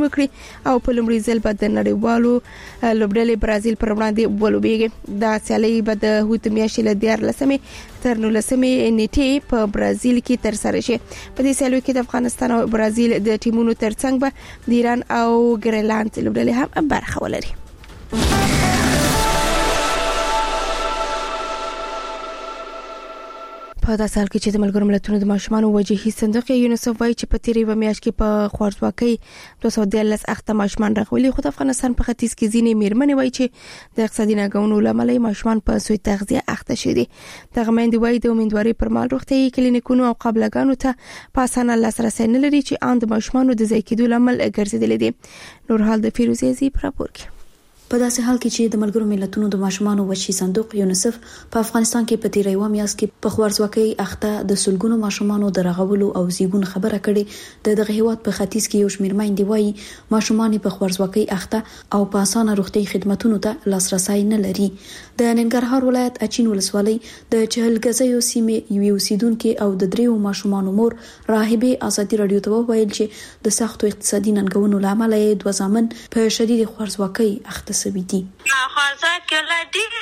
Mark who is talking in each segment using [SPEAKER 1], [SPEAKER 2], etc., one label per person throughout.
[SPEAKER 1] وکړي او په لومړي ځل په نړیوالو لوبډلې برازیل پر وړاندې ولوبېږي. دا سیالي به د هوت میاشتې له 14 تر 19 نیټې په برازیل کې تر سره شي. په دې سیالي کې د افغانستان او برازیل د ټیمونو ترڅنګ به د ایران او ګریلند لوبډلې هم برخه ولري. په داسې حال کې چې د ملګرو ملتونو د ماشومانو وجهي صندوق یونیسف وايي چې په تیرې و میاشت کې په خوارځواکۍ 213 اخته ماشومان راغلي، خو د افغانستان په ختیځ کې ځینې میرمنې وايي چې د اقتصادي ناګونو لامل ماشومان په سوی تغذیه اخته شوي دي. دغه میندې وايي د امیدواري پر مهال روغتيایي کلینیکونو او قابلګانو ته په اسانه لاسرسي نه لري چې ان د ماشومانو د ځای کېدو لامل ګرځېدل دي. نور حال د فیروزي زی پر راپور کې.
[SPEAKER 2] په داسې حال کې چې د ملګرو ملتونو د ماشومانو وجهي صندوق یونیسف په افغانستان کې په تیرې و میاشت کې په خوارځواکۍ اخته د سلګونو ماشومانو د رغولو او زیږون خبره کړې، دغه هیواد په ختیځ کې یو شمېر میندې وايي ماشومان په خوارځواکۍ اخته او په اسانه روغتيایي خدماتو ته لاسرسي نه لري. د ننګرهار ولایت اچین ولسوالۍ د چهلګزیو سیمې یو اوسیدونکو او د دریو ماشومانو مور راهبه ازادي رادیو ته وویل چې د سختو اقتصادي ننګونو لامل یې دوه ځامن په شدید خوارځواکۍ اخته سوي دي.
[SPEAKER 3] خوارځواکۍ لا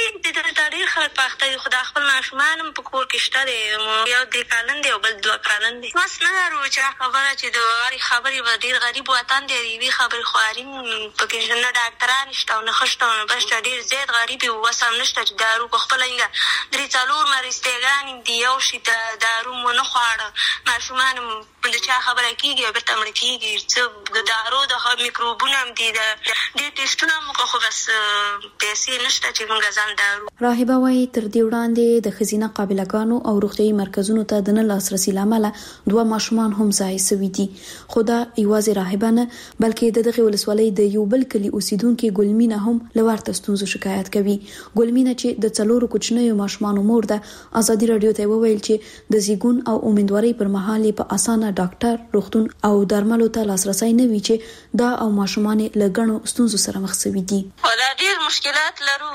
[SPEAKER 3] ډېر خلک په اخته دي، خو د خپل ماشومان هم په کور کې شته دي، یو 3 کلن دی او بل 2 کلن دی. بس نه لرو چې خبره چې د خبرې به ډېر غریب وطن دی، یوې خبرې خواري پکې نه ډاکټران شته او نه ښه شته او بس ډېر زیات غریب یو وس هم نشته چې دارو په خپله 3-4 مرستګانې دي، یو شي د دارو مو نه خواړه، ماشومان د چا خبره کېږي او بېرته مړه کېږي. څه د دارو د میکروبونه هم دي، ډېر ټېسټونه هم وکړو خو بس پیسې نشته چې موږ ځان دارو.
[SPEAKER 2] راهبه وايي تر دې وړاندې د ښځینه قابلګانو او روغتيایي مرکزونو ته د نه لاسرسي لامل 2 ماشومان هم ځای سوي دي. خو دا یوازې راهبه نه بلکې د دغه ولسوالۍ د یو بل کلی اوسیدونکو ګلمینه هم لورته ستونزو شکایت کوي. ګلمینه چې د 4 کوچنیو ماشومانو مور ده ازادي رادیو ته وویل چې د زیږون او امیدواري پر مهال په اسانه ډاکټر، روغتون او درملو ته لاسرسي نه وي چې دا او ماشومان له ګڼو ستونزو سره مخ شوي دي.
[SPEAKER 3] ولا ډېر مشکلات لرو،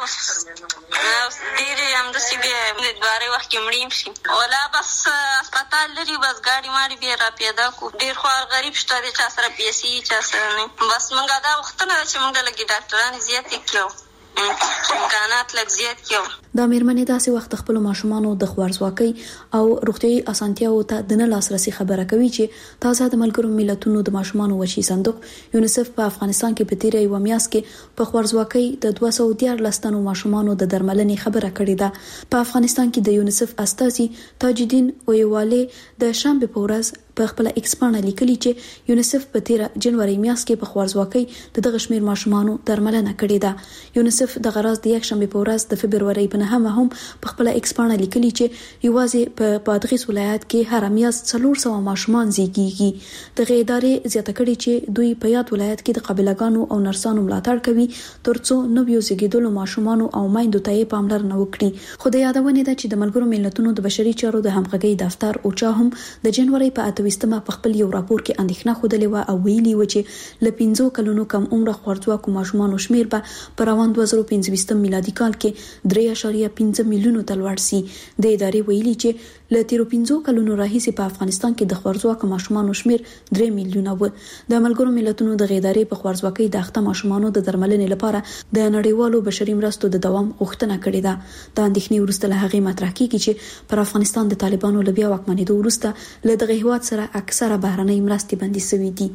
[SPEAKER 3] ډېر همداسې بیا امیدوارۍ وخت کې مړیم شي، ولا بس هسپتال لري، بس ګاډي ماډي بیا را پیدا کو. ډېر خوار غریب شته دی، چا سره پیسې چا سره نه. بس موږ دا وختونه ده چې موږ لږ ډاکټران زیاتې کړو، امکانات لږ زیات کړو.
[SPEAKER 2] دا میرمنې داسې وخت خپل ماشومانو د خوارځواکۍ او روغتيایي اسانتیاو ته د نه لاسرسي خبره کوي چې تازه د ملګرو ملتونو د ماشومانو وجهي صندوق یونیسف په افغانستان کې په تیرې و میاشت کې په خوارځواکۍ د 213 تنو ماشومانو د درملنې خبره کړې ده. په افغانستان کې د یونیسف استازي تاجدین اویواله د شنبه په ورځ په خپل ایکس باندې لیکلي چې یونیسف په 13 جنوري میاشت کې په خوارځواکۍ د دغه شمیر ماشومانو درملنه کړې ده. یونیسف د غراز د یک شنبه په ورځ د فبرवरी په هم په خپل ایکس باندې لیکلي چې یوازې په بادغیس ولایت کې هر میاشت 400 ماشومان زیږیږي. دغه ادارې زیاته کړي چې دوی په یاد ولایت کې د قابلګانو او نرسانو ملاتړ کوي ترڅو نویو زیږیدلو ماشومان او میندو ته پاملرنه وکړي. خو د یادونه ده چې د ملګرو ملتونو د بشري چارو د همغږي دفتر اوچا هم د جنوري په 28مه په خپل یو راپور کې اندېښنه خوده و او ویلي و چې ل 15 کلونو کم عمر خوارځواکو ماشومان شمیر به په روان 2025 میلادي کال کې 3.5 میلیونو ته لوړ شي. د ادارې ویلي چې ل 15 کلونو راهیسې په افغانستان کې د خوارځواکو ماشومان شمیر 3 میلیونه و. د ملګرو ملتونو د ادارې په خوارځواکۍ د اخته ماشومانو د درملنې لپاره د نړیوالو بشري مرستو د دوام غوښتنه کړې ده. د اندېښنې وروسته له هغې مطرح کیږي چې پر افغانستان د طالبانو له بیا واکمنېدو وروسته له دغه هیواد سره اکثره بهرنۍ مرستې بندي شوې دي.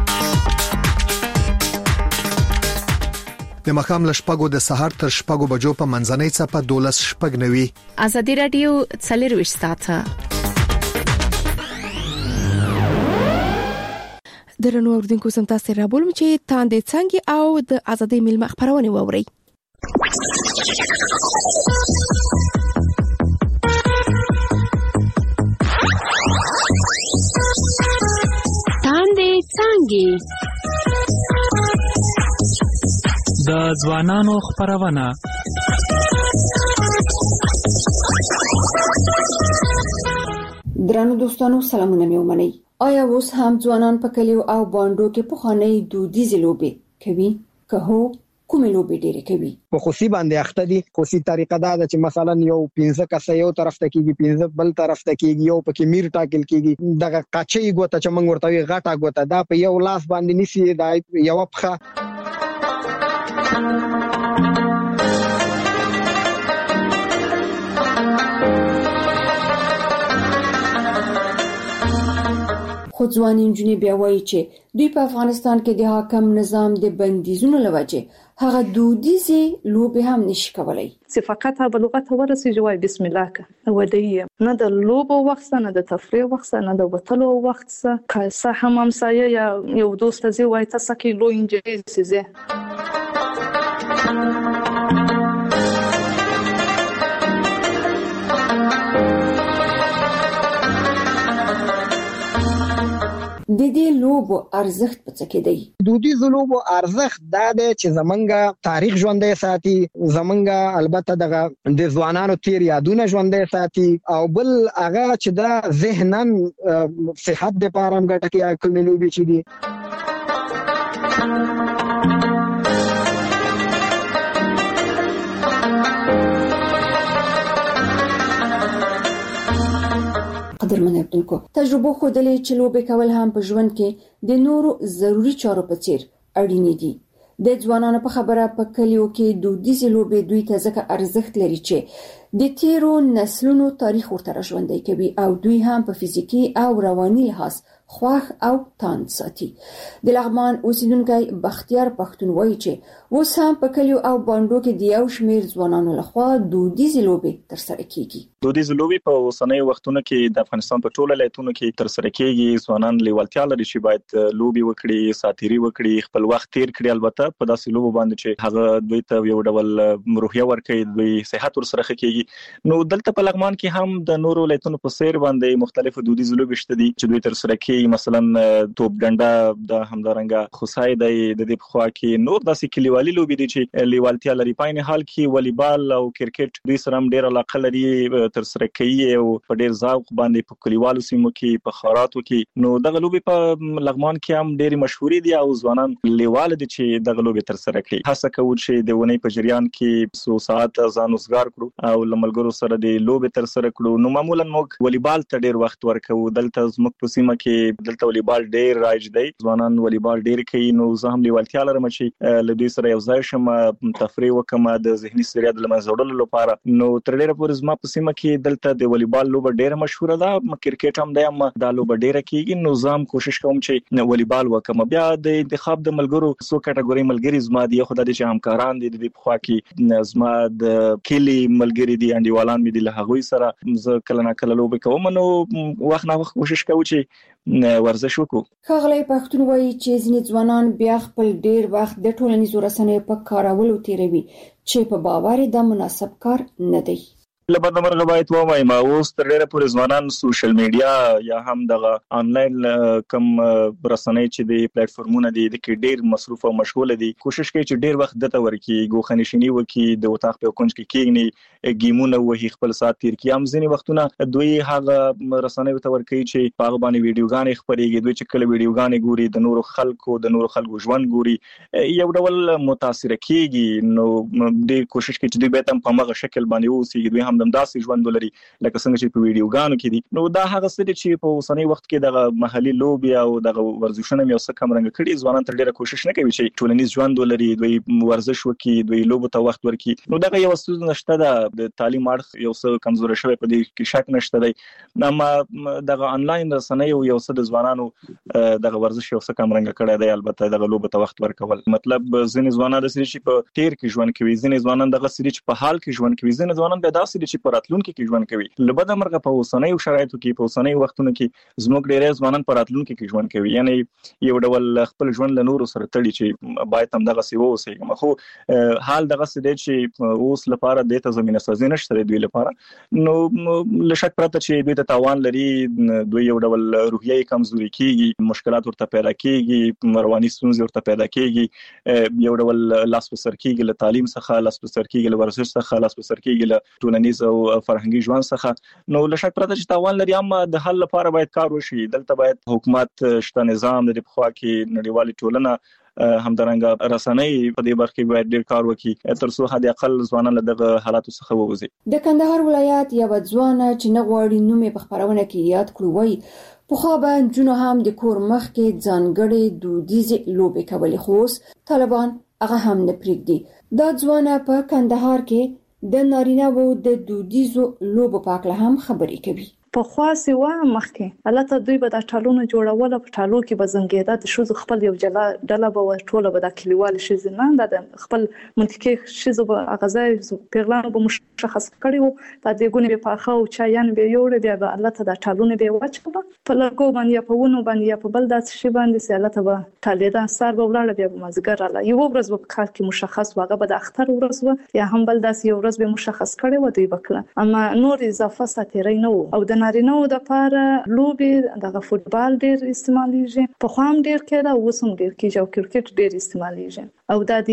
[SPEAKER 4] د مخام لشپګو د سحر تر شپګو بجو په منځنۍ څپه 12 شپګنوي.
[SPEAKER 1] ازادي رادیو 40 ساعته درنو اوردونکو سم تاسو را بولم چې تاندې څنګه او د ازادي ملما خبرونه ووري.
[SPEAKER 5] تاندې څنګه د ځوانانو خبرونه.
[SPEAKER 6] درنو دوستانو سلامونه مې ومنئ. آیا اوس هم ځوانان په کلیو او باندو کې پخوانۍ دودیزې لوبې کوي؟ که هو، کومې لوبې ډېرې کوي؟
[SPEAKER 7] په خوسي باندې اخته دي. خوسي طریقه دا ده چې مثلا یو 15 کس یو طرف ته کیږي 15 بل طرف ته کیږي یو پکې میر ټاکل کیږي. دغه قاچي ګوته چې موږ ورته غاټه ګوته دا په یو لاس باندې نسی دا یو پخه
[SPEAKER 6] خو ځواني نجونې بیا وایي چې دوی په افغانستان کې د حاکم نظام د بندیزونو لوجه هغه دودیزه لوبې هم نشي کولای.
[SPEAKER 8] فقط بلغت ورسې جوای بسم الله که ودی نه د لوبو وخت نه د تفریح وخت نه د وتلو وخت که صح هم سایه یا یو دوست زی وای تاسو کې لو انجلسی زه
[SPEAKER 6] د دې لوبو ارزښت په څه کې دی؟
[SPEAKER 7] دودیزو لوبو ارزښت دا دی چې زمونږ تاریخ ژوندی ساتي، زمونږ البته دغه د ځوانانو تیر یادونه ژوندی ساتي، او بل هغه چې دا ذهنن صحت د پاره هم ګټه کوي کومې لوبې چې دي.
[SPEAKER 6] قدرمن عبدالکو تجربه ښودلې چې لوبې کول هم په ژوند کې د نورو ضروری چارو په څیر اړین دي. د ځوانانو په خبره په کلیو کې دودیزې لوبې دوی ته ځکه ارزښت لري چې د تیرو نسلونو تاریخ ورته ژوندی کوي او دوی هم په فزیکی او رواني لحاظ خوښ او تاند ساتي. د لغمان اوسیدونکی بختیار پښتون وایي چې اوس هم په کلیو او باندو کې د یو شمیر ځوانانو لخوا دودیزې لوبې ترسره کیږي.
[SPEAKER 9] دودیزې لوبې په اوسنۍ وختونو کې د افغانستان په ټوله ولایتونو کې ترسره کیږي. ځوانان لیوالتیا لري چې باید لوبې وکړي، ساتيري وکړي، خپل وخت تیر کړي. البته په داسې لوبو باندې چې هغه دوی ته یو ډول روحیه ورکړي، دوی صحت ورسره کیږي. نو دلته په لغمان کې هم د نورو ولایتونو په څیر باندې مختلفو دودیزې لوبې شته دي چې دوی ترسره کوي. مثلا توپ ډنډه د همدارنګه خصای د دې په خوا کې نور داسې کلیوالي لوبې دي چې لیوالتیا لري. په عین حال کې والیبال او کرکټ دوی سره هم ډېر علاقه لري، ترسره کوي او په ډېر ذوق باندې په کلیوالو سیمو کې په خاراتو کې. نو دغه لوبې په لغمان کې هم ډېر مشهورې دي او ځوانان لیوال دي چې دغه لوبې ترسره کړي. هڅه کوو چې د ونې په جریان کې 100 ساعت ځان وسګار کړو او لملګرو سره د لوبې ترسره کړو. نو معمولا موږ والیبال ته ډېر وخت ورکوو. دلته زموږ په سیمه کې دلته والیبال ډېر رایج دی، ځوانان والیبال ډېر کوي. نو زه هم لیوالتیا لرم چې له دوی سره یو ځای شم، تفریح وکم د ذهني ستړیا د لمنځه وړلو لپاره. نو تر ډېره پورې زما په سیمه کې دلته د والیبال لوبه ډېره مشهوره ده، کرکټ هم دی، دا لوبه ډېره کیږي. نو زه هم کوشش کوم چې والیبال وکم. بیا د انتخاب د ملګرو څو کټګوري ملګری زما دي، خو د دې چې همکاران دي د په خوا کې زما د کلی ملګری دي، انډیوالان مې دي، له هغوی سره زه کله نه کله لوبې کوم. نو وخت نه وخت کوشش کوم چې ورزش وکړو.
[SPEAKER 6] ښاغلی پښتون وایي چې ځینې ځوانان بیا خپل ډېر وخت د ټولنیزو رسنیو په کارولو تیروي چې په باور دا مناسب کار نه دی.
[SPEAKER 9] لبد مرغه باید وایم اوس تر ډیره پورې ځوانان سوشل میډیا یا هم دغه انلاین کم رسنۍ چې د پلیټفارمونو دي د کې ډیر مصروف او مشغول دي. کوشش کوي چې ډیر وخت دته ورکی غوښنشینی وکي، د وطاق په کونج کې کېږي، گیمونه وهي، خپل سات تیر کی. هم ځینې وختونه دوی هغه رسنۍ ته ورکی چې په باندې ویډیوګانې خبرېږي. دوی چې کله ویډیوګانې ګوري د نورو خلکو ژوند ګوري، یو ډول متاثر کیږي. نو د کوشش کوي چې دوی به هم په مغه شکل باندې اوسي، دوی هم داسې ژوند ولري لکه څنګه چې په ویډیوګانو کې دي. نو دا هغه څه دي چې په اوسنۍ وخت کې د محلي لوبي او د ورزشونو یو څه کم رنګ کړي. ځوانان تر ډیره کوشش نه کوي چې ټولنیز ژوند ولري، دوی ورزش وکړي، دوی لوبو ته وخت ورکړي. نو دا یو څه نشته، د تعلیم اړخ یو څه کمزوري شوی، په دې کې شک نشته دی. اما د انلاین رسنۍ یو څه د ځوانانو د ورزش یو څه کم رنګ کړي دی. البته د لوبو ته وخت ورکول مطلب ځینې ځوانان د سړي چې په تیر کې ژوند کوي، ځینې ځوانان د سړي چې په حال کې ژوند کوي، ځینې ځوانان د داسې چې په راتلونکو کې ژوند کوي. لبد مرغه په اوسنۍ شرایطو کې، په اوسنۍ وختونو کې زموږ ډېر ځوانان په راتلونکو کې ژوند کوي. یعنی یو ډول خپل ژوند له نورو سره تړي چې باید هم دغه سی ووسېږم. خو حال دغه څه دی چې اوس لپاره د ته زمينه سازي نشته دوی لپاره. نو لشک پرته چې دوی ته تاوان لري، دوی یو ډول روحیه کمزوري کیږي، مشکلات ورته پیدا کیږي، رواني ستونزې ورته پیدا کیږي، یو ډول لاس په سر کیږي له تعلیم څخه، لاس په سر کیږي له ورزش څخه، لاس په سر کیږي له ټولنیز او فرهنګي ژوند څخه. نو لشک پرته چې تاوان لري، اما د حل لپاره باید کار وشي. دلته باید حکومت شته، نظام د په خوا کې نړیوالي ټولنه همدارنګه رسنۍ په دې برخه کې باید ډیر کار وکړي تر څو حد اقل ځوانان له حالاتو څخه ووځي.
[SPEAKER 6] د کندهار ولایت یو ځوان چې نه غواړي نوم په خبرونه کې یاد کړو وایي په خو به جنو هم د کور مخ کې ځانګړي دودیزه لوبې کولې خو طالبان هغه هم نه پریږدي. دا ځوان په کندهار کې د نارینه وو د دودیزو لوبو په اړه هم خبرې کوي.
[SPEAKER 8] په خاصه و مخکې البته دوی به د ټالونو جوړول په ټالو کې به زنګیدا د شوز خپل یو جلا ډله به ټوله به د کلیوال شیز نه د خپل منطقي شیز به غزای پیغلانو به مشخص کړي وو د دېګونې په خاو چایان به یوړ بیا به البته د ټالونو به وچکو په لګو باندې په ونو باندې په بل داس شی باندې سي البته به ټالیدا سر به ولاړ بیا به مازګر الله یو ورځ به کار کې مشخص واغه به د اختر ورځ و یا هم بل داس یو ورځ به مشخص کړي و دوی وکړه اما نور اضافه ساتيري نه او د نارینه د لپاره لوبي د فوتبال ډیر استعماليږي په خوام ډیر کېده او وسم ډیر کېږي او کرکټ ډیر استعماليږي او د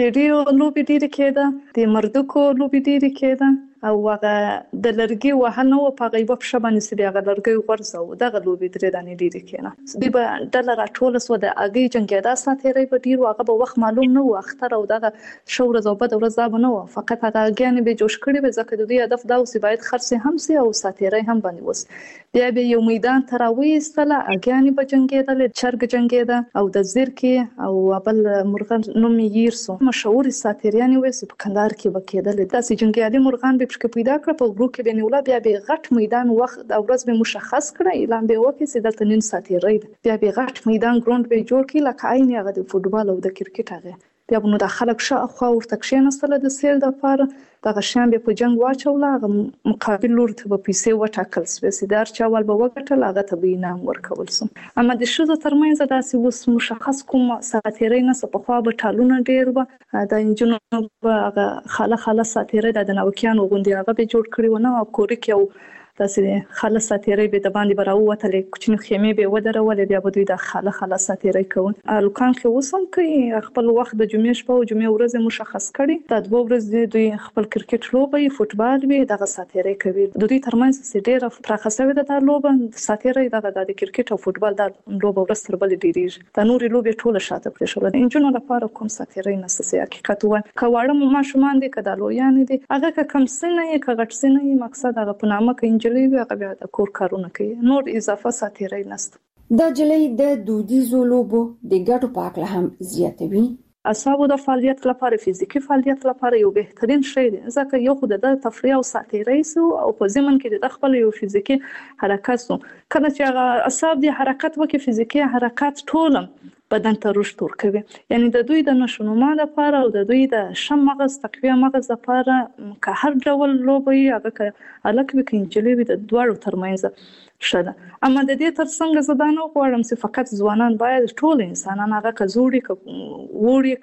[SPEAKER 8] دې لوبي ډیر کېده د مردکو لوبي ډیر کېده او هغه د لرګي وهنه او په غیبه په شبانه سي هغه لرګي ورسو دغه لوبي درې دانې ډیر کېنه دی به ډلر ټول سو د اگي جنگیدا ساتيري په ډیر هغه به وخت معلوم نه و اختر او دغه شور زوبد ورځ نه و فقط هغه ګان به جوش کړي به ځکه د دې هدف دا اوسې باید خرڅ هم سي او ساتيري هم باندې وس بیا به یو میدان تراوي استله اګانی به جنگیدل چرګ جنگیدا او د زیرکی او بل مرغان نوم یېرسو مشهور ساتيریانی وس په کندهار کې وکیدل داسې جنگیالي مرغان چې پیدا کړ په ورو کې بنولا بیا به غټ میدان وخت او ورځ به مشخص کړه اعلان به وکړي چې دلته نن ساتيري بیا به غټ میدان ګراوند به جوړ کړي لکه عین هغه د فوتبال او د کرکټ هغه بیا به نو د خلک شاوخوا ورته کښیناستل د سیل د لپاره دغه شان به په جنگ واچول هغه مقابل لور ته په پیسې وټاکل سپیسیدار چاول به وګټل هغه ته به انعام ورکول سم اما د شوزو ترمنځ داسې وس مشخص کوم ساتيري نه په خوا به ټالونه ډیر و د انجنونو هغه خاله ساتيري د نوکیانو غوندي هغه به جوړ کړی و نه او کوري کې داسې خاله ساتيري به د باندې براوتلې کوچنی خیمه به ودرول بیا به دوی د خاله ساتيري کوي لوکان کې وسم کوي خپل وخت د جمعې شپه او جمعې ورځ مشخص کړي د دوه ورځې دوی خپل کرکټ لوبي فوتبال به دغه ساتيري کوي د دوی ترمنځ ډېر پراخه شوی د لوبه ساتيري دغه د کرکټ او فوتبال د لوبه ورځ تر بل ډیریږي د نوري لوبي ټوله شاته پرې شو د انجنونو لپاره کوم ساتيري نسسي حقیقت وای کواړه ما شومان دي کدا لویان دي هغه کم سنه یې کغټ سنه مقصد هغه په نامه کې انجلي هغه بیا د کور کارونه کوي نور اضافه ساتيري نشته
[SPEAKER 6] دا جلې د دودیزو لوبو د ګټو په اړه هم زیاتوي
[SPEAKER 8] اعصابو د فعالیت لپاره فزیکی فعالیت لپاره یو بهترین شی دی ځکه یو خو د تفریح او ساتيري سو او په ضمن کې د خپل یو فزیکی حرکت سو کله چې هغه اعصاب د حرکت وکي فزیکی حرکت ټول بدن ته رشد ورکوي یعنی د دوی د نشونما لپاره او د دوی د شم مغز تقویه مغز لپاره که هر ډول لوبي هغه الکه کینجلي د دوړو ترمنځ شته اما د دې ترڅنګ زدانو غواړم چې فقط ځوانان باید ټول انسانان هغه کزوري ووري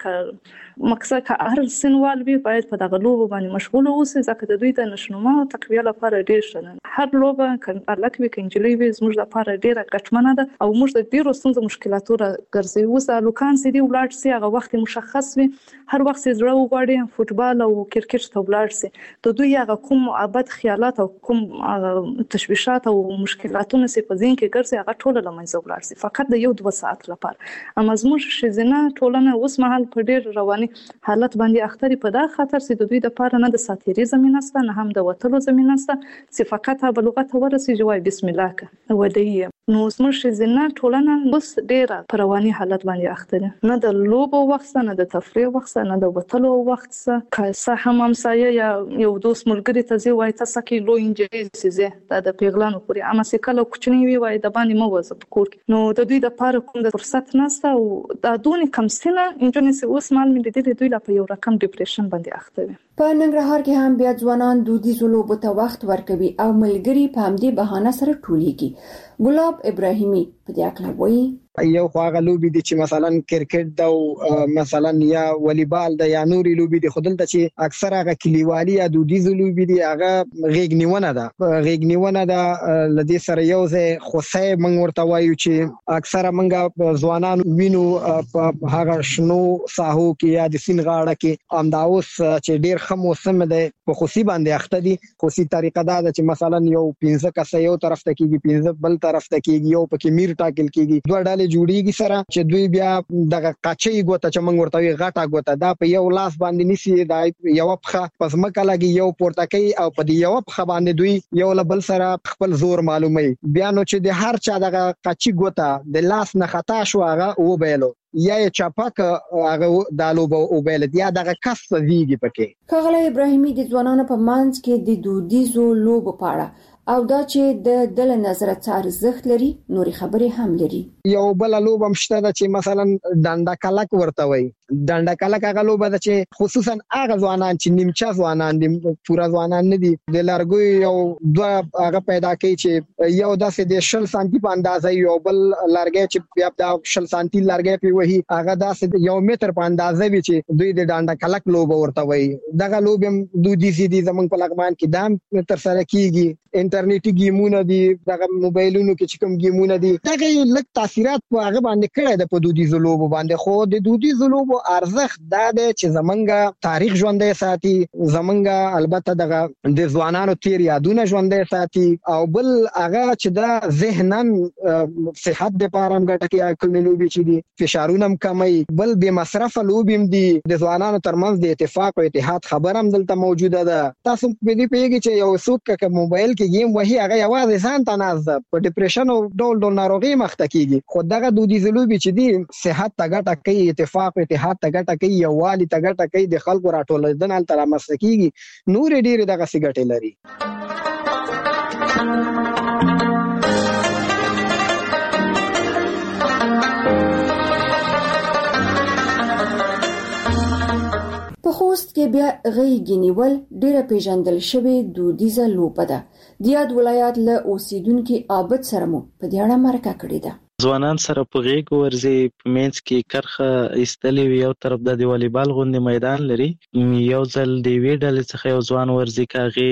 [SPEAKER 8] مقصد که هر سنوال به باید په دغه لوبو باندې مشغول اوسي ځکه د دوی د نشونما تقویه لپاره ډیر شته هر لوبه الکه کینجلي زموږ لپاره ډیره ګټمنه ده او موږ د ډیرو ستونزو مشکلاتو راګرځي اوس لوکان سي دی ولاړ سي هغه وخت مشخص وي هر وخت زړه وغواړي فوتبال او کرکټ ته ولاړ سي د دوی هغه کوم ابد خیالات او کوم تشویشات او مشکلاتونه سي په ذهن کې ګرځي هغه ټول لمنځه ولاړ سي فقط د 1-2 ساعت لپاره اما زموږ شزنه ټولنه اوس مهال په ډیر رواني حالت باندې اختري په دا خطر سي د دوی د پاره نه د ساتيري زمينه ست نه هم د وټلو زمينه ست چې فقط بلغت ورسي جوای بسم الله کا ودی نو زموږ شزنه ټولنه اوس ډیر په رواني حالت باندې اخته نه د لوبو وخت نه د تفریح وخت نه د وټلو وخت که هم همسایه یا یو دوست ملګری ته زی وای تاسو کې لو انجری سيزه د پیغلانو پوري اما سکه کوچنی وی وای د باندې مو وځ په کور نو د دوی د پاره کوم د فرصت نشته او د دونی کم سنه انجونی سي اوس مال ملي د دوی لپاره یو رقم ډیپریشن باندې اخته وي
[SPEAKER 6] په ننګرهار کې هم بیا ځوانان دودیزو لوبو ته وخت ورکوي او ملګری په همدې بهانه سره ټولیږي ګلاب ابراهیمي په دې اړه وایي
[SPEAKER 7] یو خواغه لوبي دي چې مثلا کرکټ دا او مثلا یا والیبال دا یا نوري لوبي دي خودل ته چې اکثر هغه کلیوالي یا دودیزو لوبي دي هغه غېګنیونه ده لدې سره یو ځای خوسه مونږ ورته وایو چې اکثر مونږه ځوانان وینو په هغه شنو ساحو کې یا د سین غاړه کې امداوس چې ډیر ښه موسم دی په خوسي باندې اخته دي. خوسي طریقه دا ده چې مثلا یو 15 کسه یو طرف ته کیږي 15 بل طرف ته کیږي یو پکې میر ټاکل کیږي دوه ډلې جوړیږي سره چې دوی بیا دغه قاچي ګوته چې موږ ورته غټه ګوته دا په یو لاس باندې نسی دا یو پخه پس مکه لګي یو پورتکي او په دې یو پخه باندې دوی یو لبل سره خپل زور معلومي بیا نو چې د هر چا دغه قاچي ګوته د لاس نه خطا شو هغه و بیلو یا چاپک هغه دالو او بیل یا دغه کس ویږي پکې.
[SPEAKER 6] کغله ابراهیمي د ځوانانو په مانځ کې د دودیزو لوبو پاړه او دا چې د دل نظر ارزښت لري نوري خبرې هم لري.
[SPEAKER 7] یو بل لوب هم شته چې مثلا ډنډا کلک ورته وي. ډنډا کلک هغه لوب ده چې خصوصا هغه ځوانان چې نیمچا ځوانان دي پورا ځوانان نه دي د لارګوي یو دوه هغه پیدا کوي چې یو داسې د 10 سانتي په اندازه یو بل لارګي چې بیا د 10 سانتي لارګي په وਹੀ هغه داسې یو متر په اندازه وي چې دوی د ډنډا کلک لوب ورته وي. دغه لوب هم دوی دي زمونږ په لغمان کې دام تر سره کیږي. انټرنیټي گیمونه دي دغه موبایلونو کې چې کوم گیمونه دي دغه لک تاثیرات په هغه باندې کړی د په دودیزو لوبو باندې خو د دودیزو لوبو ارزښت دا دی چې زمونږ تاریخ ژوندۍ ساتي زمونږ البته دغه د ځوانانو تیر یادونه ژوندۍ ساتي او بل هغه چې دا ذهنن صحت د پاره ګټه کوي کومې لوبي چې دي فشارونه کموي بل به مصرف لوبي دي د ځوانانو ترمنځ د اتفاق او اتحاد خبر هم دلته موجوده ده. تاسو په دې پیږي چې یو څوک ک موبایل کې گیم وਹੀ هغه یوازې ځان ته ناز په ډیپریشن او ډول ناروغي مخته کیږي خو دغه دودیزو لوبي چې دي صحت ته ګټه کوي اتفاق اتحاد ته ګټه کوي یووالي ته ګټه کوي د خلکو راټولېدل تل رامنځته کیږي نور ډیر دغه سیګټې لري.
[SPEAKER 6] په خوست کې بیا غېږ نیول ډیره پیژندل شوی دودیزه لوبه ده. د یاد ولایت له اوسیدونکو عابد سره مو په دې اړه مرکه کړې ده.
[SPEAKER 10] ځوانان سره په غېږ ورځي په مینس کې کرخه ایستلې وي یو طرف د والیبال غوندې میدان لري یو ځل دی وی ډلې څخه یو ځوان ورځي کاغي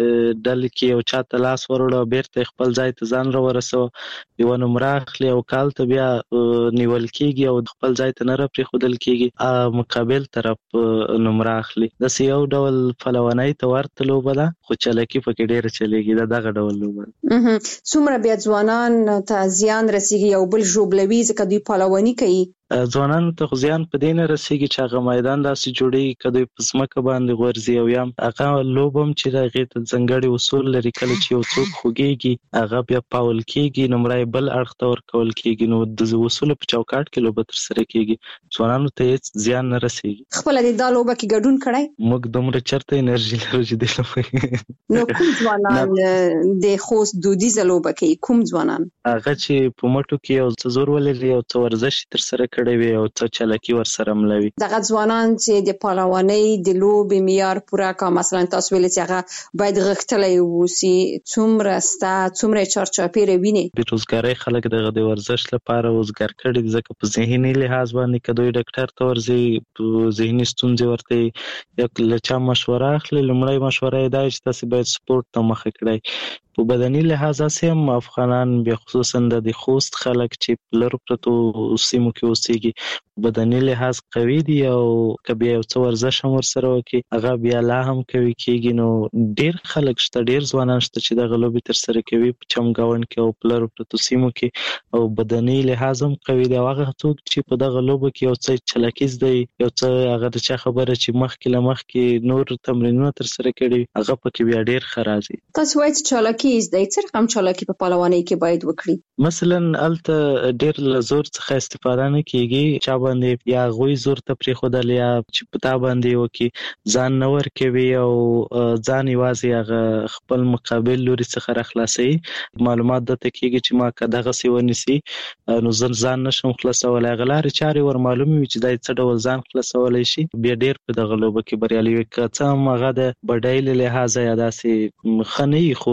[SPEAKER 10] ډلې کې یو چاته لاس ورړو بیرته خپل ځای ته ځان را ورسو یو نمبر اخلي او کال ته بیا نیول کیږي او خپل ځای ته نه را پرې خودل کیږي مقابل طرف نمبر اخلي د یو ډول فلوانۍ ته ورته لوبه ده خو چلکی پکې ډیر چلیږي دغه ډول لوبه
[SPEAKER 11] څومره بیا ځوانان ته زیان رسیږي یو بل ژوبلوي ځکه دوی پهلواني کوي
[SPEAKER 10] ځوانانو ته زیان په دې نه رسیږي چې هغه میدان داسې جوړیږي که دوی په ځمکه باندې غورځي او یا هغه لوبه هم چې هغې ته ځانګړي اصول لري کله چې یو څوک خوږېږي هغه بیا پاول کېږي نمرای بل اړخ ته ورکول کېږي نو د اصولو په چوکاټ کې لوبه ترسره کېږي ځوانانو ته هېڅ زیان نه رسیږي.
[SPEAKER 11] خپله دې دا لوبه کې ګډون کړی
[SPEAKER 10] موږ دومره چېرته انرژي لرو چې دې لوبه
[SPEAKER 11] نو کوم ځوانان د خوست دودیزه لوبه کوي کوم ځوانان
[SPEAKER 10] هغه چې په مټو کې یو څه زور ولري یو څه ورزش ترسره کړی وي او څه چلکی ورسره ملوي
[SPEAKER 11] دغه ځوانان چې د پهلوانۍ د لوبې معیار پوره کا مثلا تاسو ویل چې هغه باید غښتلی اوسي څومره ستا څومره چارچاپېره ویني
[SPEAKER 10] بېروزګارۍ خلک دغه د ورزش لپاره وزګار کړي دي ځکه په ذهني لحاظ باندې که دوی ډاکټر ته ورځي ذهني ستونزې ورته یا له چا مشوره اخلي لومړی مشوره یې دا چې تاسې باید سپورټ ته مخه کړئ په بدني لحاظ هم افغانان بیا خصوصا د خوست خلک چې په لرو پرتو سیمو کې اوسېږي بدني لحاظ قوي دي او که بیا یو څه ورزش هم ورسره وکړي هغه بیا لا هم قوي کېږي نو ډېر خلک شته ډېر ځوانان شته چې دغه لوبې ترسره کوي په چمګاونډ کې او په لرو پرتو سیمو کې او بدني لحاظ هم قوي دي او هغه څوک چې په دغه لوبه کې یو څه چلاکي زده یو څه هغه د چا خبره چې مخکې له مخکې نور تمرینونه ترسره کړي هغه پکې بیا ډېر ښه راځي.
[SPEAKER 11] تاسو وایئ چې چالاکي زده څه رقم چالاکي په پهلوانۍ کې باید وکړي
[SPEAKER 10] مثلا هلته ډېر له زور څخه استفاده نه کېږي چا باندې یا هغوی زور ته پرېښودل یا چې په تا باندې وکړي ځان نه ورکوي او ځان یوازې هغه خپل مقابل لوري څخه راخلاصوي معلومات درته کېږي چې ما که دغسې ونیسي نو زه ځان نشم خلاصولی هغه لارې چارې ور معلومې وي چې دا څه ډول ځان خلاصولی شي بیا ډېر په دغه لوبه کې بریالي وي که څه هم هغه د بډای له لحاظه یا داسې ښه نه وي خو که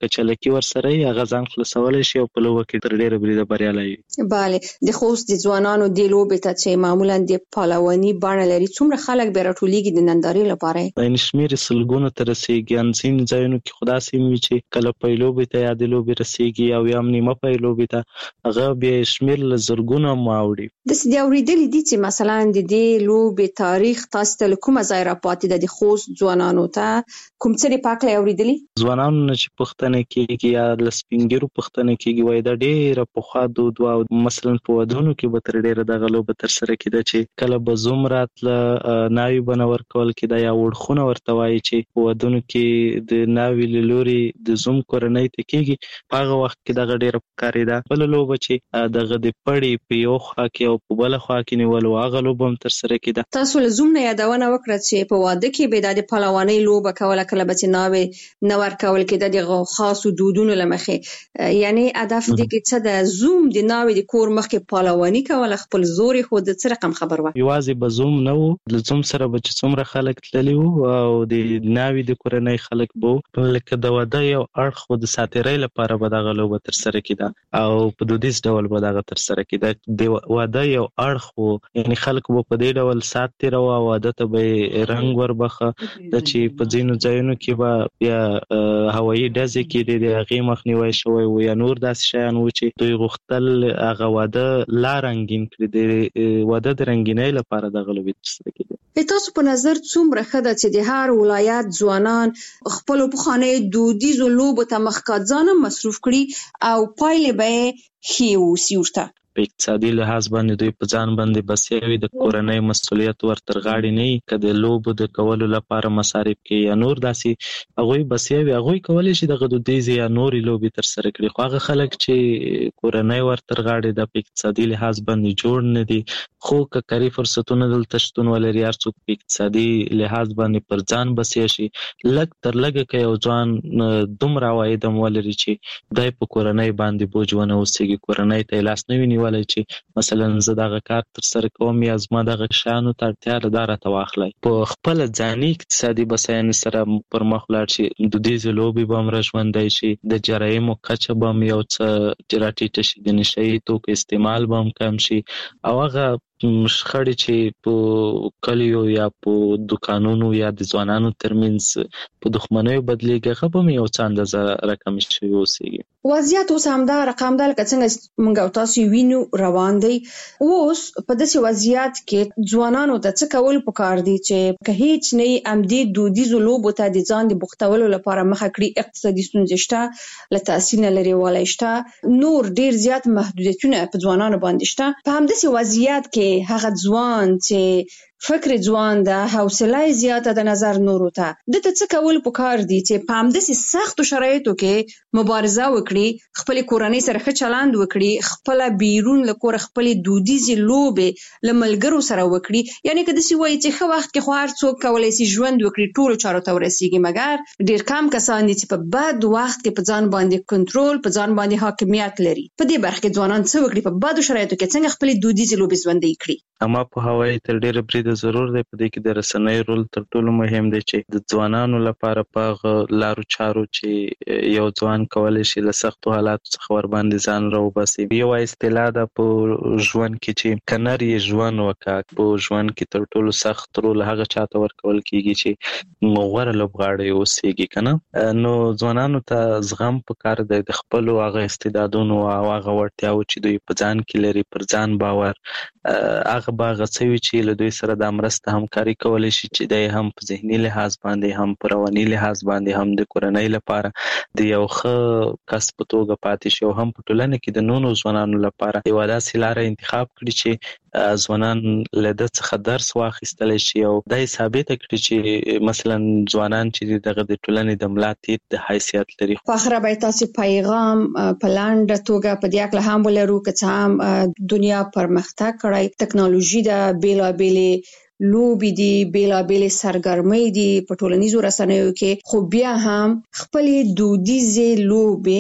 [SPEAKER 10] کچلکی ورسره هغه ځان خلاصولای شي او په لوبه کې تر ډیره بریده بریالي وي.
[SPEAKER 11] بله، د خوست د ځوانانو د لوبې ته چې معمولا د پهلواني بڼه لري، څومره خلک به راټولیږي د نندارې لپاره؟
[SPEAKER 10] د شمیر سلګونو ته رسیږي. ان ځینې ځایونو کې خدا سیمه چې کله په لوبې ته یا د لوبې رسیږي او یا نیمه په لوبې ته هغه به شمیر لزرګونه ماوړي.
[SPEAKER 11] د سې اوریدلې دي چې مثلا د دې لوبې تاریخ تاسو ته کومه ځای راپاتې ده د خوست ځوانانو ته کوم څه په اړه اوریدلي؟
[SPEAKER 10] ځوانانو نه چې پښتنه کېږي یا لسپینګرو پښتنه کېږي وای دا ډېر په خوا دود او مثلا په ودونو کې به تر ډېره دغه لوبه تر سره کېده چې کله به زوم راتله ناوی بنور کول کېده یا وړخونه ورته وایي چې په ودونو کې د ناوی لوري د زوم کورنۍ ته کېږي. په هغه وخت کې دغه ډېره پکارېده. بل لوبه چې دغه د پړې په یو خوا کې او په بل خوا کې نیول هغه لوبه هم تر سره کېده.
[SPEAKER 11] تاسو له زوم نه یادونه وکړه چې په واده کې به د پهلوانۍ لوبه کوله کله به چې ناوی نه ورکول کېده د خاصو دودونو له مخې، یعنی هدف دې کې څه د زوم د ناوی د کور مخکې پهلواني کوله خپل زور خو د څه رقم خبر و؟
[SPEAKER 10] یوازې به زوم نه وو، د زوم سره به چې څومره خلک تللی وو او د ناوی د کورنۍ خلک به لکه د واده یو اړخ و د ساتیرۍ لپاره به دغه لوبه تر سره کېده او په دودیز ډول به دغه تر سره کېده. د واده یو اړخ وو، یعنی خلک به په دې ډول سات تیرو او واده ته به رنګ وربخه د چې په ځینو ځایونو کې به بیا هوایي ډزې کېدې د هغې مخنیوی شوی و یا نور داسې شیان و چې دوی غوښتل هغه واده لا رنګین کړي. د واده د رنګینۍ لپاره دغه لوبې ترسره کېدې.
[SPEAKER 11] تاسو په نظر څومره ښه ده چې د هر ولایت ځوانان خپلو پخوانیو دودیزو لوبو ته مخکې ځان مصروف کړي او پایلې به یې ښې واوسي ورته؟
[SPEAKER 10] په اقتصادي لحاظ باندې دوی په ځان باندې بسیا وي، د کورنۍ مسؤلیت ورتر غاړې نه وي، که د لوبو د کولو لپاره مصارف کې یا نور داسې هغوی بسیا وي هغوی کولی شي دغه دودیزې یا نورې لوبې ترسره کړي. خو هغه خلک چې کورنۍ ورتر غاړې ده په اقتصادي لحاظ باندې جوړ نه دي، خو که کاري فرصتونه دلته شتون ولري، هر څوک په اقتصادي لحاظ باندې پر ځان بسیا شي، لږ تر لږه که یو ځوان دومره عواید هم ولري چې دی په کورنۍ باندې بوج ونه اوسېږي، کورنۍ ته یې لاس نه وي نیولی چې مثلا زه دغه کار تر سره کوم یا زما دغه شیانو ته اړتیا ده راته واخلئ. په خپله ځاني اقتصادي بسیاینې سره پر مخ ولاړ شي، دودیزې لوبې به هم راژوندی شي، د جرایمو کچه به هم یو څه راټیټه شي، د نشه یي توکو استعمال به هم کم شي او هغه شخړې چې په کلیو یا په دکانونو یا د ځوانانو ترمنځ په دښمنیو بدلیږي هغه به یو څه اندازه راکم شوي اوسېږي.
[SPEAKER 11] وضعیت اوس همدا رقم ده لکه څنګه موږ او تاسو وینو روان دی. اوس په داسې وضعیت کې ځوانانو ته څه کول پکار دي چې که هیڅ نه همدې دودیزو لوبو ته د ځان د بوختولو لپاره مخه کړي؟ اقتصادي ستونزې شته، له تحصیل نه لرې والی شته، نور ډیر زیات محدودیتونه په ځوانانو باندې شته. په همداسې وضعیت کې هغه ځوان چې فکر ځوان ده، حوصله زیاته د نظر نورو ته، د ته څه کول پکار دي چې په همداسې سختو شرایطو کې مبارزه وکړي، خپل کورنۍ سره ښه چلند وکړي، خپل بیرون له کوره خپل دودیزې لوبې له ملګرو سره وکړي؟ یعنی که داسې وایي چې ښه وخت کې خو هر څوک کولی شي ژوند وکړي، ټولو چارو ته ورسیږي، مګر ډیر کم کسان دي چې په بد وخت کې په ځان باندې کنټرول، په ځان باندې حاکمیت لري. په دې برخه کې ځوانان څه وکړي په بدو شرایطو کې څنګه خپل دودیزې لوبې ژوندۍ کړي؟
[SPEAKER 10] اما په هوایي تر ډیره بریده ضرور دی. په دې کې د رسنۍ رول تر ټولو مهم دی چې د ځوانانو لپاره په لارو چارو چې یو ځوان کولی شي له سختو حالاتو څخه ورباندې ځان راوباسي. یوه اصطلاح ده په ژوند کې چې که نر یې ژوند وکړه، په ژوند کې تر ټولو سخت رول هغه چاته ورکول کېږي چې غوره لوبغاړی اوسېږي که نه. نو ځوانانو ته زغم پکار دی د خپلو هغه استعدادونو او هغه وړتیاو چې دوی په ځان کې لري، پر ځان باور، هغه به هغه څه وي چې له دوی سره د مرسته همکاري کولی شي چې دی هم په ذهني لحاظ باندې هم په رواني لحاظ باندې هم د کورنۍ لپاره د یو ښه کس په توګه پاتې شي او هم په ټولنه کې د نورو ځوانانو لپاره یوه داسې لاره انتخاب کړي چې ځوانان له ده څخه درس واخیستلی شي او دا یې ثابته کړي چې مثلا ځوانان چې دغه د ټولنې د ملا تیر د حیثیت لري.
[SPEAKER 11] په آخره باید تاسې پیغام په لنډه توګه په دې هکله هم ولرو که څه هم دنیا پرمختګ کړی، ټکنالوژي ده، بېلابېلې لوبې دي، بېلابېلې سرګرمۍ دي په ټولنیزو رسنیو کې، خو بیا هم خپلې دودیزې لوبې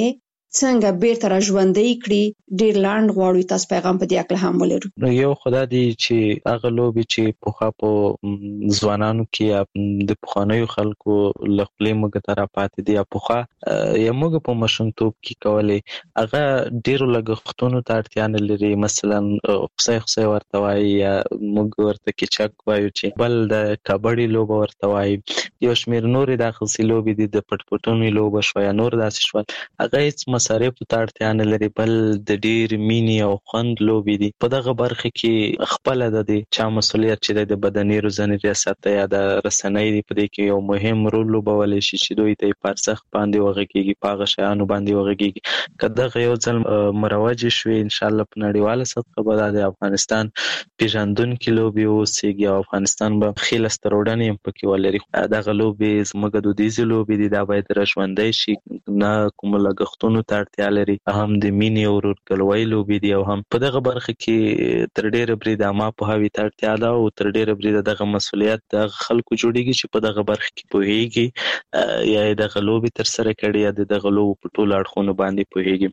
[SPEAKER 11] څنګه بیرته را ژوندۍ کړي ډیر لاند غواړو تاسو پیغام په دې اړه هم ولرو.
[SPEAKER 10] یو خدای دی چې هغه لوبي چې په خاپو ځوانانو کې د پخوانیو خلکو لخپلې موږ تر پاتې دی په خا یا موږ په مشنتوب کې کولې هغه ډیرو لګښتونو ته اړتیا نه لري. مثلا خصي ورته وایي یا موږ ورته کې چک وایو چې بل د کبډي لوب ورته وایي یو شمیر نور د خصي لوبي دي د پټپټونی لوب شو یا نور داسې شو هغه هیڅ مصارف ته اړتیا نه لري بل د ډیر مینی او خوند لوبي دي. په دغه برخه کې خپل د چا مسولیت چې د بدني روزنې ریاست یا د رسنۍ دی په دې کې یو مهم رول لوبولی شي چې دوی ته پرسخ باندې وغږیږي پاغه شیانو باندې وغږیږي. کله یو ځل مروج شوي ان شاء الله په نړیواله سطح به د افغانستان پیژندونکو لوبي اوسېږي او افغانستان به خیل سترودنې پکې ولري. دغه لوبي زموږ د دودیزو لوبي دي دا باید راژوندۍ شي نه کوم لګښتونو ته اړتیا لري هم د مینې او ورکلوي لوبي دي او هم په دغه برخه کې تر ډیره برید ما په هوی ته اړتیا ده او تر ډیره برید دغه مسولیت د خلکو جوړیږي چې په دغه برخه کې پوهیږي یا دغه لوبي تر سره کړي یا دغه لوب په ټول اړخونو باندې پوهیږي.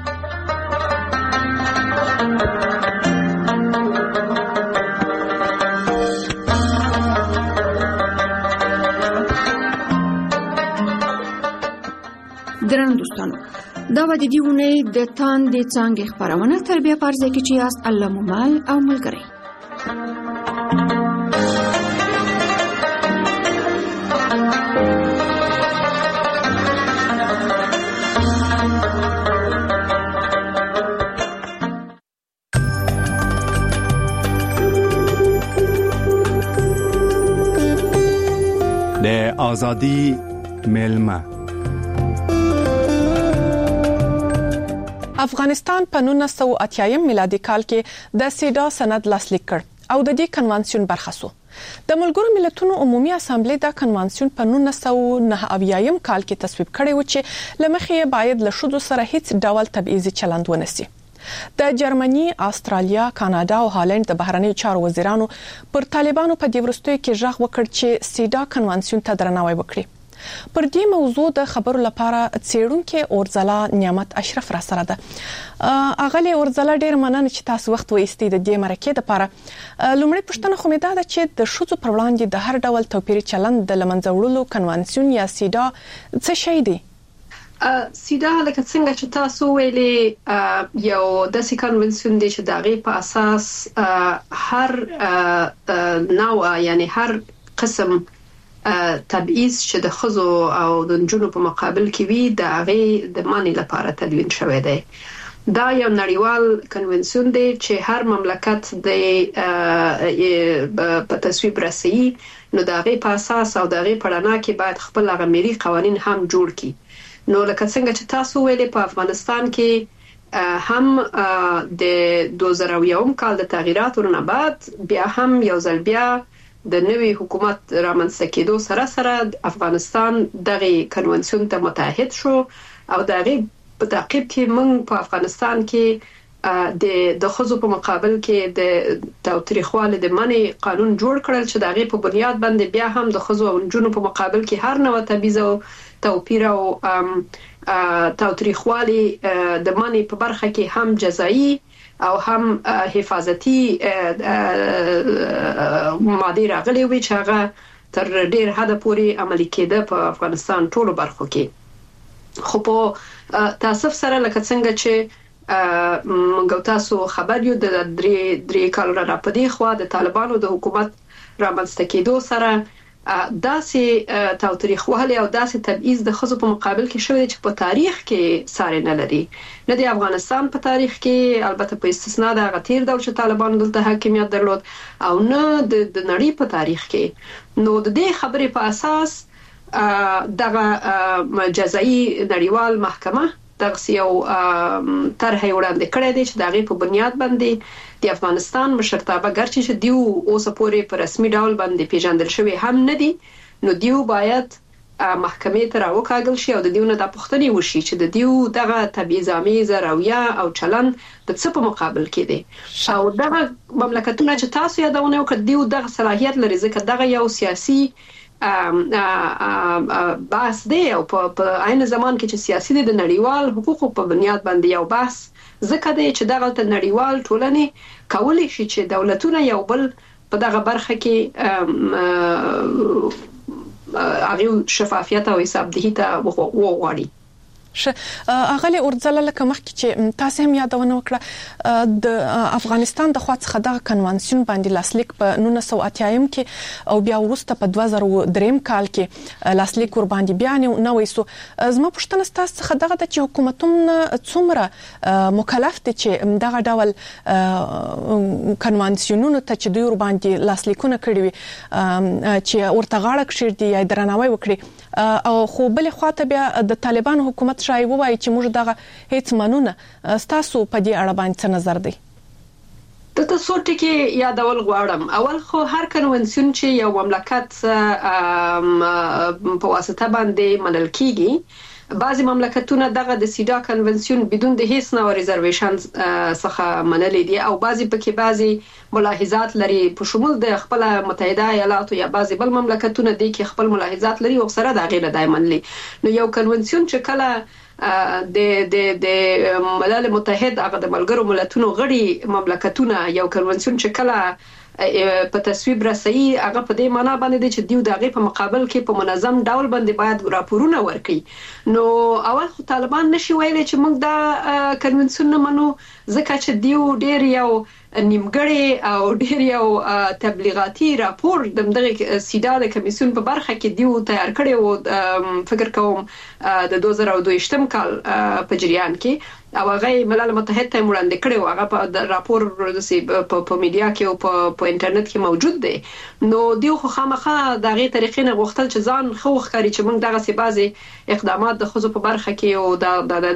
[SPEAKER 6] درنو دوستانو دا و د دې ونې د تاندې څانګې خپرونه تربیه پارځه کې چې یاست الله مومال او ملګری.
[SPEAKER 12] د آزادی ملمه
[SPEAKER 13] افغانستان په 1980 میلادي کال کې د سیډا سند لاسلیک کړ او د دې کنوانسیون برخه شو. د ملګرو ملتونو عمومي اسامبلې دا کنوانسیون په 1999 کال کې تصویب کړی و چې لمخې باید له شذو سره هیڅ ډول تبعیضي چلند ونسی. د جرمني، استرالیا، کاناډا او هالند د بهرنی چارو وزیرانو پر طالبانو په دې وروستیو کې ژغ وکړ چې سیډا کنوانسیون ته درناوی وکړي. پر دې موضوع د خبرو لپاره څېړونکو اورځلا نعمت اشرف را سره ده. اغلی اورځلا ډېر مننه چې تاسو وخت وایستئ د دې مرکې لپاره. لومړی پوښتنه خو مې دا ده چې د ښځو پر وړاندې د هر ډول توپیري چلند د له منځه وړلو کنوانسیون یا سیډا څه شی دی؟
[SPEAKER 14] سیدا لکه څنګه چې تاسو ویلي یو داسې کنونسیون دی چې د هغې په اساس هر نوع یعنی هر قسم تبعیض چې د ښځو او د نجونو په مقابل کې وي د هغې د منع لپاره تدوین شوی دی. دا یو نړیوال کنونسیون دی چې هر مملکت د په تصویب رسوي نو د هغې په اساس او د هغې په رڼا کې باید خپل هغه ملي قوانین هم جوړ کړي. نو لکه څنګه چې تاسو ویلي په افغانستان کې هم د 2001 کال د تغییراتو نه بعد بیا هم یو ځل بیا د نوي حکومت رامنځته کېدو سره سره افغانستان دغه کنونسیون ته متحد شو او دغه په تعقیب کې موږ په افغانستان کې د ښځو په مقابل کې د تاوتریخوالي د منع قانون جوړ کړل چې دغه په بنیاد باندې بیا هم د ښځو او نجونو په مقابل کې هر نوع تبعیض او توپیر او تاوتریخوالي د منع په برخه کې هم جزایی او هم حفاظتي ماده راغلي وي چې هغه تر ډیر حد پورې عملي کېده په افغانستان ټولو برخو کې. خو په تاسف سره لکه څنګه چې موږ تاسو خبر یو د درې کال را پدې خو د طالبانو د حکومت رامنځته کېدو سره داسې تاوتریخوالي او داسې تبعیض د ښځو په مقابل کې شوی چې په تاریخ کې ساری نه لري، نه د افغانستان په تاریخ کې، البته په استثناء د هغه تیر دور چې طالبانو دلته حاکمیت درلود، او نه د نړۍ په تاریخ کې. نو د دې خبرې په اساس دغه جزایي نړیوال محکمه دغه یو طرح وړاندې کړی دی چې دغه په بنیاد باندې د افغانستان مشرتابه ګرچې چې دیو اوس پورې په رسمي ډول باندې پیژندل شوی هم نه دي، نو دیو باید محکمې ته راوکاږل شي او د دیو نه د پوښتنې وشي چې د دیو دغه تبعیض‌آمیزه رویه او چلند د څه په مقابل کې دی. او دغه مملکتونه چې تاسو یادونه وکړه دیو دغه صلاحیت لري ځکه دغه یو سیاسي بحث دی او په عین زمان کې چې سیاسي د نړیوال حقوقو په بنیاد باندې یو بحث ځکه دی چې دغه نړیوال ټولنې کولی شي چې دولتونه یو بل په دغه برخه کې هغه شفافیت او حسابدهي ته وغواړي.
[SPEAKER 13] اغلی اورځل لکه مخکې چې تاسو هم یادونه وکړه د افغانستان د خوا څخه د کنوانسیون باندې لاسلیک په 1980 کې او بیا وروسته په 2003 کال کې لاسلیک ور باندې بیان نه وېسو. زما پوښتنه تاسو څخه دغه د حکومتونو څومره مکلف دي چې دغه ډول کنوانسیونونو ته چې دوی ور باندې لاسلیکونه کړی وي چې ورته غاړه کړی یا درناوی وکړي او خو بل خواته بیا د طالبان حکومت شای وایي چې موږ دغه هیڅ منونه تاسو په دې اړه باندې څه نظر دی؟
[SPEAKER 14] د تاسو ټکی یادول غواړم. اول خو هر کنونسیون چې یو مملکت په واسطه باندې منل کیږي، بعضی مملکتونه دغه د سیدا کنونسیون بدون د هیڅ نوع ریزرویشن څخه منلي دي او بعضی پکې بعضی ملاحظات لري په شمول د خپل متحده ایالاتو یا بعضی بل مملکتونه دي کې خپل ملاحظات لري او سره د غیر دایمنلي. نو یو کنونسیون چې کله د ملل متحد هغه د ملګرو ملتونو غړي مملکتونه یو کنونسیون چې کله په تصویب رسي هغه په دې معنی باندې چې دیو دغه په مقابل کې په منظم ډول باندې باید راپورونه ورکړي. نو اول خو طالبان نشي ویلي چې موږ دا کنونسیون نه منو ځکه چې دیو ډیر یو نیمګړی او ډیر یو تبلیغاتي راپور دغه سیدا د کمیسیون په برخه کې دیو تیار کړی او فکر کوم د 2022 کال په جریان کې او هغه ملل متحد ته وړاندې کړی او هغه په راپور په میډیا کې او په انټرنیټ کې موجود دی. نو دیو خو خامخا دغه طریقې نه غوښتل چې ځان خو ښکاري چې موږ دغه سي بازي اقدامات د خصوص په برخه کې او د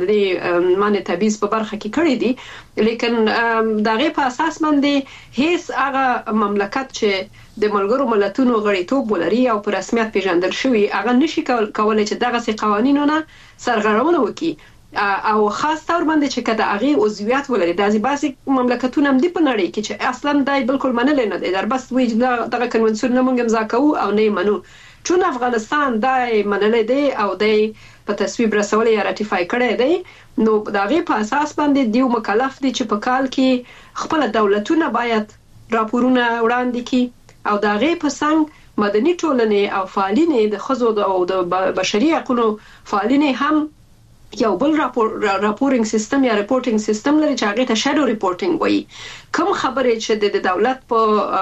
[SPEAKER 14] معنی تبعیض په برخه کې کړی دي، لیکن دغه په اساس باندې هیڅ هغه مملکت چې د ملګرو ملتونو غړیتوب ولري او په رسمیت پیژندل شوی هغه نشي کولای چې دغه سي قوانینونه سرغړونه وکړي او خاص تور باندې چې کده هغه عضویت ولري. د بعضی مملکتونو هم دی په نړۍ کې چې اصلا دای بالکل منل نه دي، در بس وی دغه کنونسیون نه مونږ امضا کوو او نه منو. چون افغانستان دای منل دی او دای په تصویب رسول یا راتیفای کړی دی، نو دغه په اساس باندې دیو مکلف دي چې په کال کې خپل دولتونه باید راپورونه وړاندې کړي او دغه په څنګ مدني ټولنې او فعالینې د خزو او د بشري حقوقو فعالینې هم یو بل راپورینګ سیستم یا ریپورټینګ سیستم لري چې هغه ته شادو ریپورټینګ وایي. کوم خبره چې د دولت په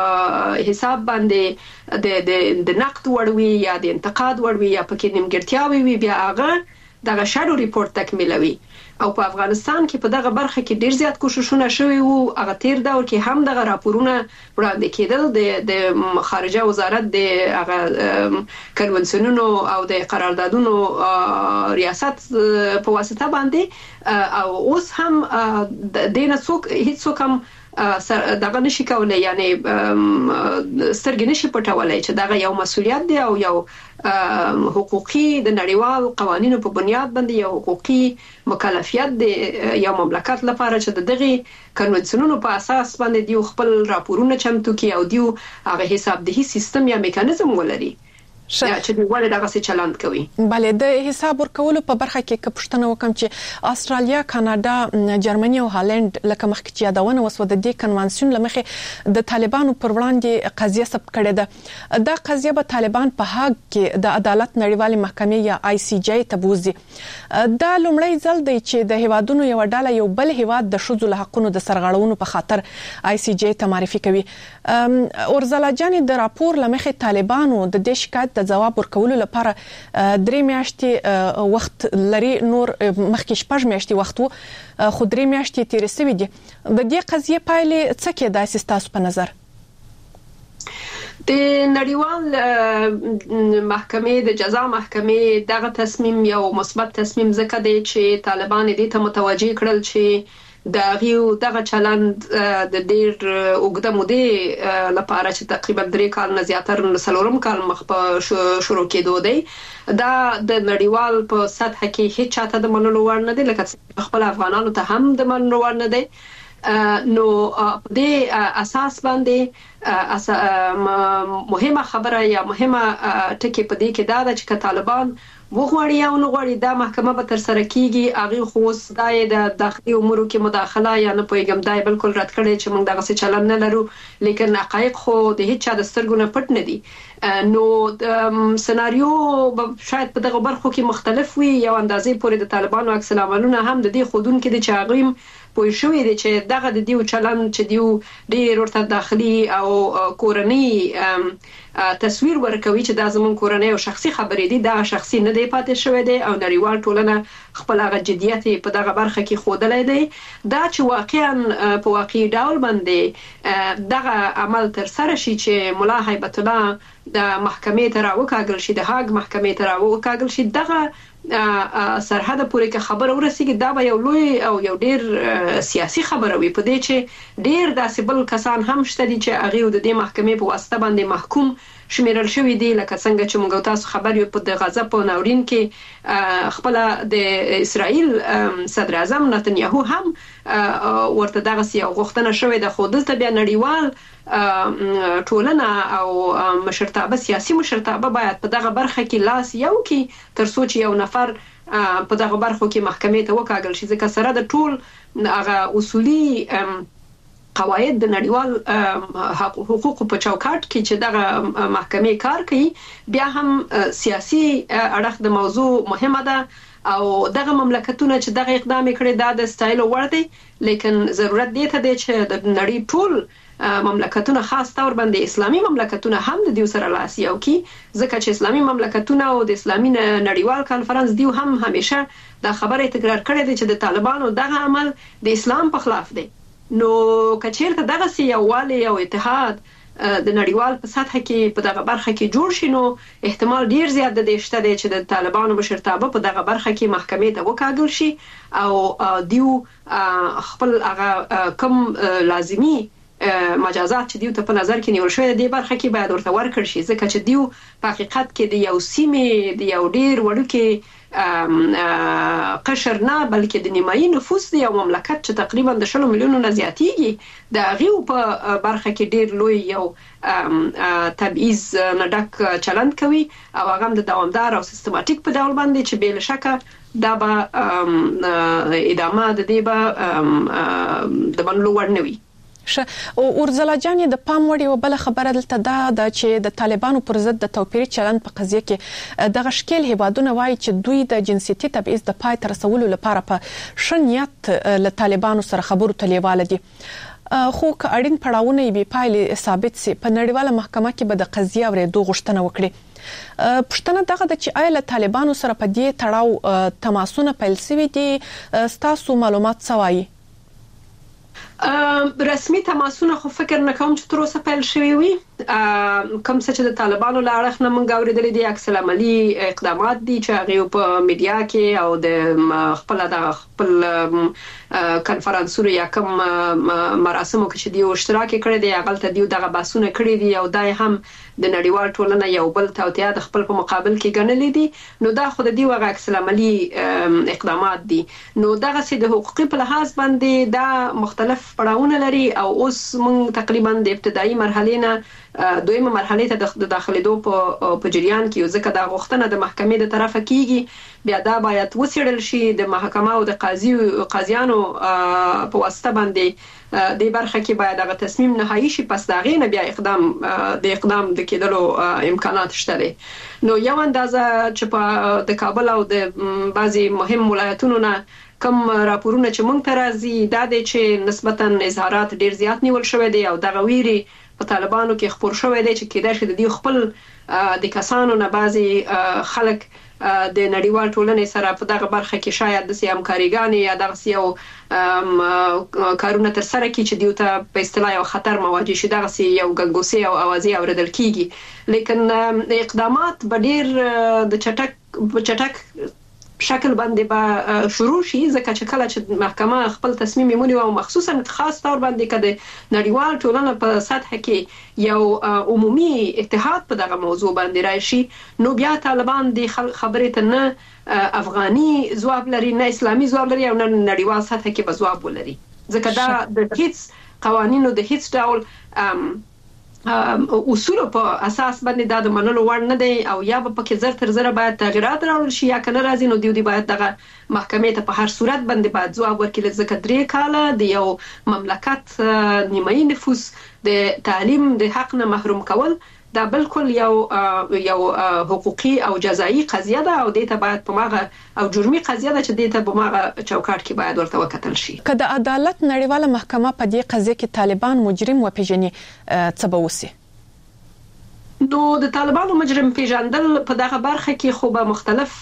[SPEAKER 14] حساب باندې د نقد وړوي یا د انتقاد وړوي یا پکې نیمګړتیاوي وي بیا هغه دغه شادو ریپورت تکمیلوي. او په افغانستان کې په دغه برخه کې ډیر زیات کوششونه شوي وو. هغه تیر دور کې هم دغه راپورونه وړاندې کېدل د خارجه وزارت د هغه کنونسیونونو او د قراردادونو ریاست په واسطه باندې او اوس هم دینه هیڅ څوک هم دغه نشي کولای، یعنی سترګې نشي پټولای چې دغه یو مسولیت دی او یو حقوقي د نړیوال قوانینو په بنیاد باندې یو حقوقي مکلفیت دی یو مملکت لپاره چې دغه کنونسیونونو په اساس باندې دیو خپل راپورونه چمتو کوي او دیو هغه حسابدهي سیستم یا میکانیزم ولري چې ولې دغه څه چلند کوي.
[SPEAKER 13] بله د حساب ورکولو په برخه کې پښتنه وکم چې استرالیا، کاناډا، جرمني او هالند لکه مخکې یادونه وسو د دې کنوانسیون لمخې د طالبانو پر وړاندې قضیه ثبت کړې ده. دا قضیه به طالبان په هاګ کې د عدالت نړیوالې محکمې یا ICJ ته بوزي. دا لومړی ځل دی چې د هیوادونو یو ډله یو بل هیواد د ښځو له حقوقو د سرغړونو په خاطر ICJ ته معرفي کوي. اورځلا جان د راپور لمخې طالبانو د دې شکایت د جواب ورکولو لپاره 3 میاشتې وخت لري، نور مخکې 6 میاشتې وخت وو خو 3 میاشتې تیر شوې دي. د دې قضیه پایلې څه کې د اساس په نظر
[SPEAKER 14] د نړیوال محکمې د جزا محکمې دغه تصمیم یو مثبت تصمیم ځکه دی چې طالبان دې ته متوجه کړل چې دغه چلند د ډیر اوږده مودې لپاره چې تقریبا 3 کال نه زیاتره 4 کال مخ په شروع کېدو دی، دا د نړیوال په سطح کې هیڅ چاته د منلو وړ نه دی، لکه خپل افغانانو ته هم د منلو وړ نه دی. نو په دې اساس باندې مهمه خبره یا مهمه ټکی په دې کې دا ده چې طالبان وغواړي او نو غواړي دا محکمه به تر سره کیږي هغه خو صداي د داخلي امور کې مداخله یا نه پويګم دای بالکل رد کړي چې موږ دغه څه چلن نه لرو لیکن حقایق خو د هیڅ چا د سترګو نه پټ نه دي نو سناریو شاید په دغه برخو کې مختلف وي یو اندازې پورې د طالبانو عکس العملونه هم د دې خودون کې د چاغیم پوه شوې دي چې دغه د دیو چلن چې دیو ډېر ورته داخلي او کورنۍ تصویر ورکوي چې دا زمون کورنۍ او شخصي خبرې دي دا شخصي نه دی پاتې شوی دی او نړیوال ټولنه خپل هغه جديت په دغه برخه کې خودلې دی دا چې واقعا په واقعي ډول باندې دغه عمل تر سره شي چې مولا هیبت الله د محکمې ته راوکاږل شي د هاګ محکمې ته راوکاږل شي دغه سرحد پورې کې خبر ورسیږي دا به یو لوی او یو ډیر سیاسي خبره وي په دې چې ډیر داسې بل کسان هم شته دي چې هغه د دې محکمې په واسطه باندې محکوم شمیرل شوی دی لکه څنګه چې موږ تاسو خبر یو په غزا په ناورین کې خپل د اسرائیل صدر اعظم نتنیاهو هم ورته دغه یو غوښتنه شوې ده خو دلته بیا نړیوال ټولنه او مشرتابه سیاسي مشرتابه باید په دغه برخه کې لاس یو کې تر څو چې یو نفر په دغه برخو کې محکمې ته وکاږل شي ځکه سره د ټول هغه اصولي قواعد د نړیوال حقوقو په چوکاټ کې چې دغه محکمې کار کوي بیا هم سیاسي اړخ د موضوع مهمه ده او دغه مملکتونه چې دغه اقدام کړي دا د سټایل ور دي لیکن ضرورت دی ته چې د نړۍ ټول مملکتونه خاص تور باندې اسلامي مملکتونه هم د دیو سره لاس یو کی ځکه چې اسلامي مملکتونه او د اسلامي نړیوال کانفرنس دیو هم همیشه دا خبره تکرار کړې ده چې د طالبانو دغه عمل د اسلام په خلاف دی نو کچیرته دغه سیاوالي او اتحاد د نړیوال په سطح کې په دغه برخه کې جوړ شي نو احتمال ډیر زیات د شته دی چې د طالبانو مشرتابه په دغه برخه کې محکمې ته وکاږل شي او دیو خپل هغه کم لازمی مجازات چې دیو ته په نظر کې نیول شوی د برخه کې باید ورته ورکړ شي ځکه چې دیو په حقیقت کې د یو سیمې د یو ډیر وړوکی قشر نه بلکې د نیمایي نفوس دی یو مملکت چې تقریبا د 10 میلیونو نه زیاتیږي د غیو په برخه کې ډیر لوی یو تبعیض نه ډک چلند کوي او هغه د دوامدار او سیستماتیک په ډول باندې چې بل شکه دا به ادامه د دې به د منلو وړ نه وي
[SPEAKER 13] او ورزلا جان د پام وړي او بل خبره دلته دا چې د طالبانو پر ضد د توپیري چلند په قضیه کې د غشکل هیوادونه وایي چې دوی د جنسيتي تبعیض د پای تر رسولو لپاره په شنیت له طالبانو سره خبرو تلیواله دي خو که اړین پړاوونه به پایله ثابت سي په نړیواله محکمه کې به د قضیه ورېدو غوښتنه وکړي پښتنه دغه د چې آیا له طالبانو سره په دې تړاو تماسونه پیل شوي دي ستاسو معلومات سوایي
[SPEAKER 14] رسمي تماسونه خو فکر نه کوم چې تر اوسه پیل شوی وي کوم څه چې د طالبانو له اړخ نه مونږ اوریدل دي عکس العملي اقدامات دي چې هغه په میډیا کې او د خپل کانفرنسونو یا کوم مراسمو کې چې دی اشتراک کړی دی هغه ته دی دغه باسونه کړی دي او دای هم د نړیوال ټولنه یو بل توطئه د خپل په مقابل کې ګڼلې دي نو دا خو د دی وغه عکس العملي اقدامات دي نو دغه سي د حقوقي په لحاظ باندې دا مختلف پړاوونه لري او اوس مونږ تقریبا د ابتدایي مرحله نه دویمه مرحله ته د داخليدو په جریان کې ځکه دا غوښتنه د محکمې د طرفه کیږي بیا دا باید وڅېړل شي د محکمه او د قاضیانو په واسطه باندې د برخه کې باید هغه تصمیم نهایی شي پس دا غینه بیا اقدام د کېدلو امکانات شته دي نو یو اندازه چې په د کابل او د بعضي مهم ولایتونو نه کوم راپورونه چې مونږ ته راځي دا د چې نسبتا اظهارات ډیر زیات نیول شوی دی او دغه ویري په طالبانو کې خبر شوی دی چې کېدای شي د دې خپل د کسانو نه بعضي خلک د نړیوال ټولنې سره په دغه برخه کې شاید د همکاریګانې یا دغه یو کارونه تر سره کې چې دیو ته په اصطلاح یو خطر مواجه شي دغه یو ګنګوسي او اوازې اوریدل کیږي لیکن اقدامات به ډیر د چټک شکل باندې به شروع شي ځکه چې کله چې محکمه خپل تصمیم نیولي او مخصوصا خاص تور باندې کده نړیوال ټولنه په سطح کې یو عمومي اتحاد په دغه موضوع باندې راشي نو بیا طالبان د خبرې ته نه افغاني ځواب لري نه اسلامي ځواب لري او نه نړیوال سطح کې به ځواب ولري ځکه دا د هیڅ قوانینو د هیڅ ډول اصول په اساس باندې دا د منلو وړ نه دی او یا به پکې زر تر زر باید تغیرات راوړل شي یا کنه راځي نو دی باید دغه محکمې ته په هر صورت باندې باید ځواب ورکړي ځکه 3 کاله د یو مملکت نیمایي نفوس د تعلیم د حق نه محروم کول دا بالکل یو حقوقي او جزایی قضیه ده او د ته باید په ماغه او جرمي قضیه ده چې د ته په ماغه چوکاټ کې باید ورته وکتل شي.
[SPEAKER 13] که د عدالت نړیواله محکمه په دې قضیه کې طالبان مجرم وپیژني څه به وسی؟
[SPEAKER 14] نو د طالبانو مجرم پیژندل په دغه برخه کې خو به مختلف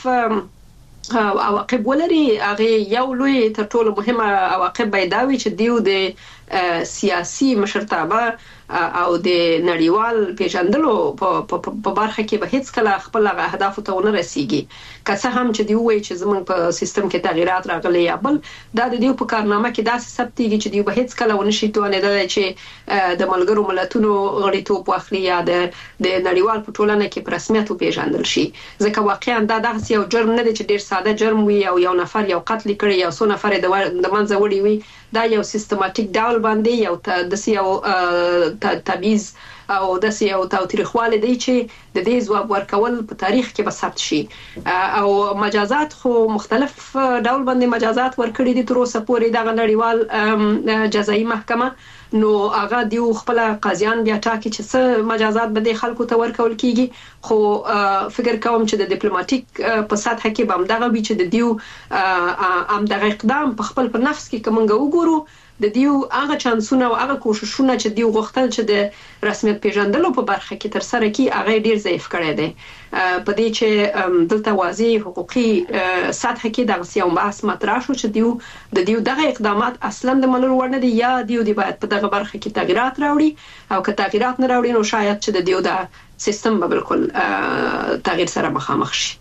[SPEAKER 14] عواقب ولري. هغه یو لوی تر ټولو مهمه عواقب بيداوي چې دیو د سیاسي مشرتابه او د نړیوال پیژندلو په برخه کې به هیڅ کله خپل اهداف ته ونه رسیږي. که څه هم چې دی وایي چې زموږ په سیستم کې تغیرات راغلي یا بل دا د دیو په کارنامه کې داسې ثبتېږي چې دی به هیڅ کله ونه شي توانیدای چې د ملګرو ملتونو غړیتوب واخلي یا د نړیوال په ټولنه کې په رسمیت پیژندل شي. ځکه واقعا دا دغه یو جرم نه دی چې ډیر ساده جرم وي او یو نفر یو قتل کړي یا څو نفر د منځه وړي وي. دا یو سیستماتیک ډول باندې یو د یو تبعیض او د یو تاوتریخواله دی چې د دې ځواب ورکول په تاریخ کې به ثبت شي. او مجازات خو مختلف ډول باندې مجازات ورکړي دي تر اوسه پورې د نړیوال جزایي محکمه. نو هغه دیو خپل قاضیان بیا ټاکي چې څه مجازات به د خلکو ته ورکول کیږي. خو فکر کوم چې د ډیپلوماټیک په سطح کې به هم دغه وی چې د دیو ام دغه اقدام په خپل په نفس کې کومنګ وګورو د دیو هغه چانسونه او هغه کوششونه چې دیو غوښتل چې د رسمیت پیژندلو په برخه کې تر سره کی هغه ډیر ضعیف کړی دی. په دې چې دلته واضح حقوقي سطح کې دغه سیاو بحث مطرح شو چې د دیو دغه اقدامات اصلا د منلو وړ نه دي یا دیو دی باید په دغه برخه کې تغیرات راوړي او که تغیرات نه راوړي نو شاید چې د دیو د سیستم به بالکل تغییر سره مخامخ شي.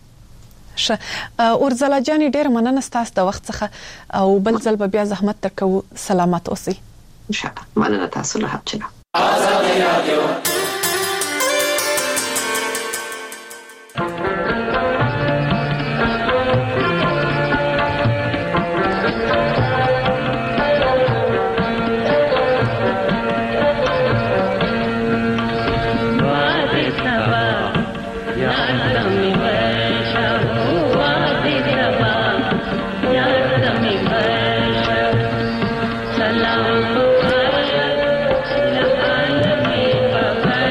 [SPEAKER 13] اورزلا جان ډیر مننه ستاسو د وخت څخه او بل ځل به بیا زحمت درکو. سلامات اوسئ.
[SPEAKER 14] ان شاء الله. مننه تاسو له حبچنه.
[SPEAKER 15] آزادی رادیو Salam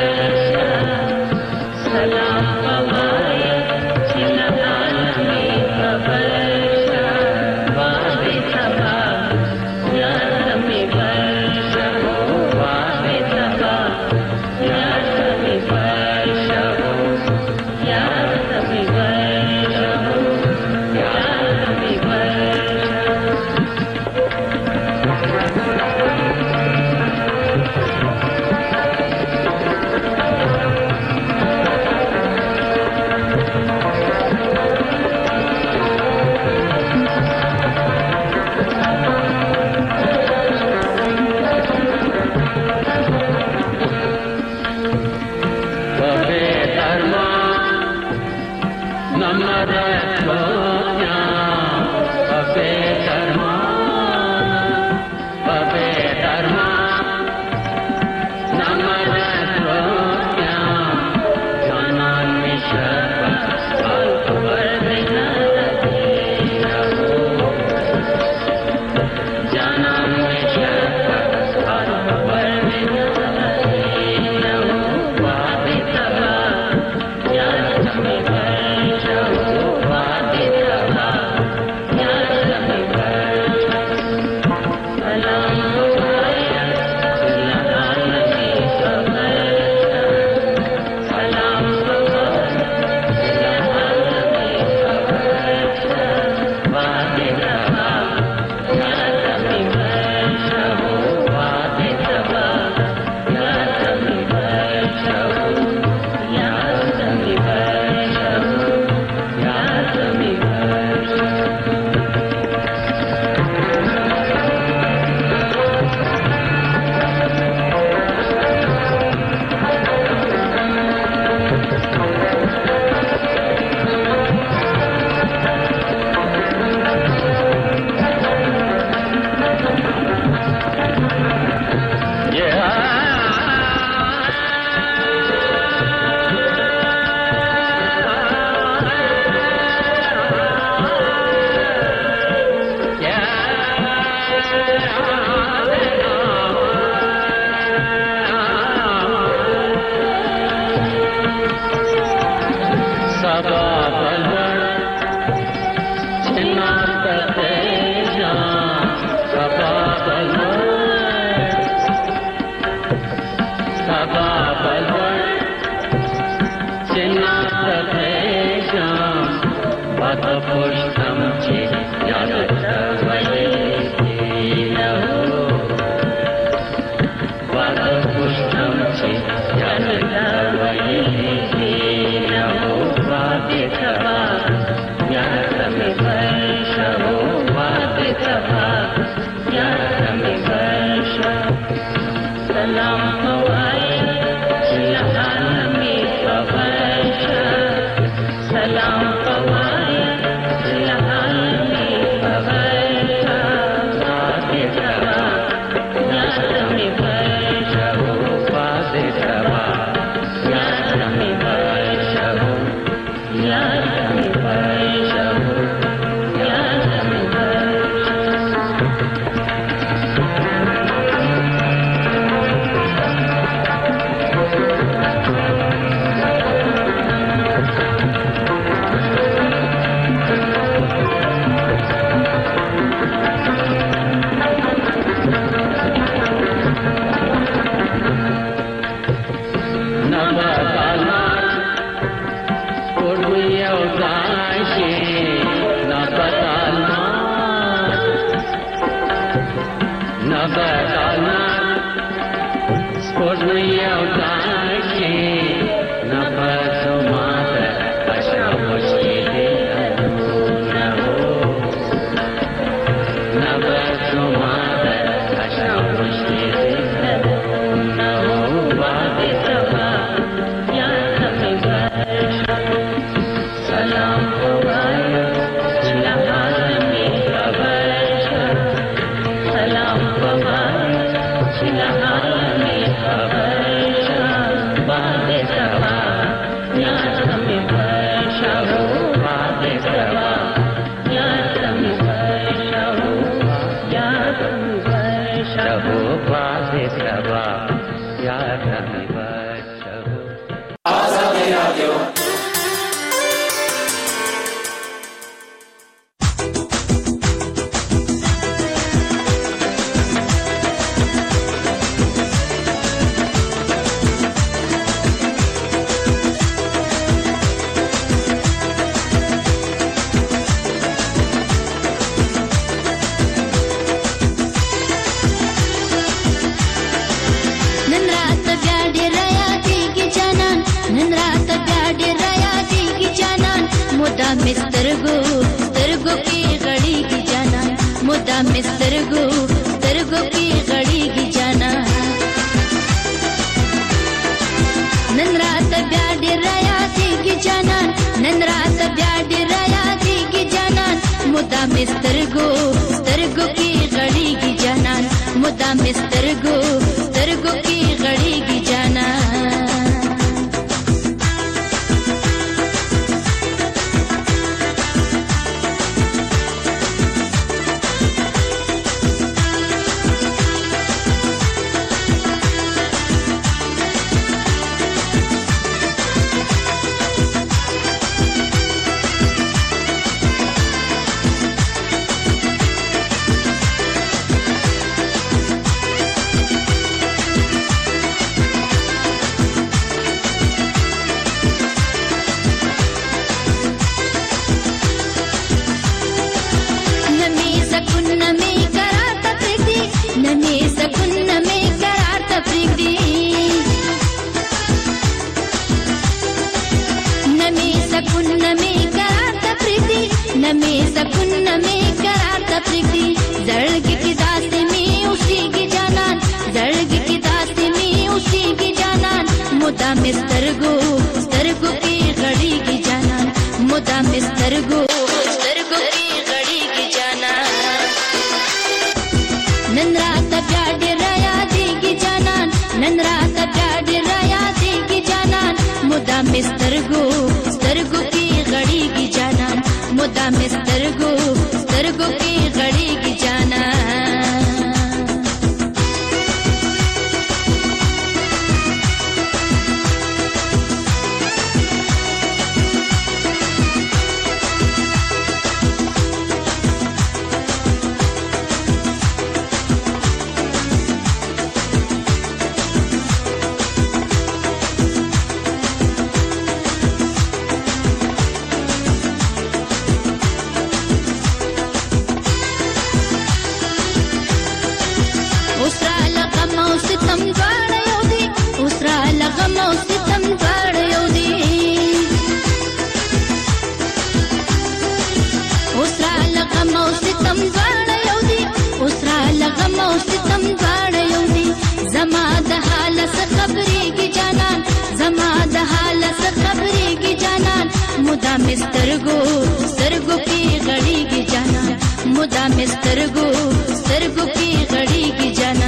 [SPEAKER 15] मुदा मिस्तरगो स्तरगो की घड़ी की जाना मुदा मिस्तरगो स्तरगो की घड़ी की जाना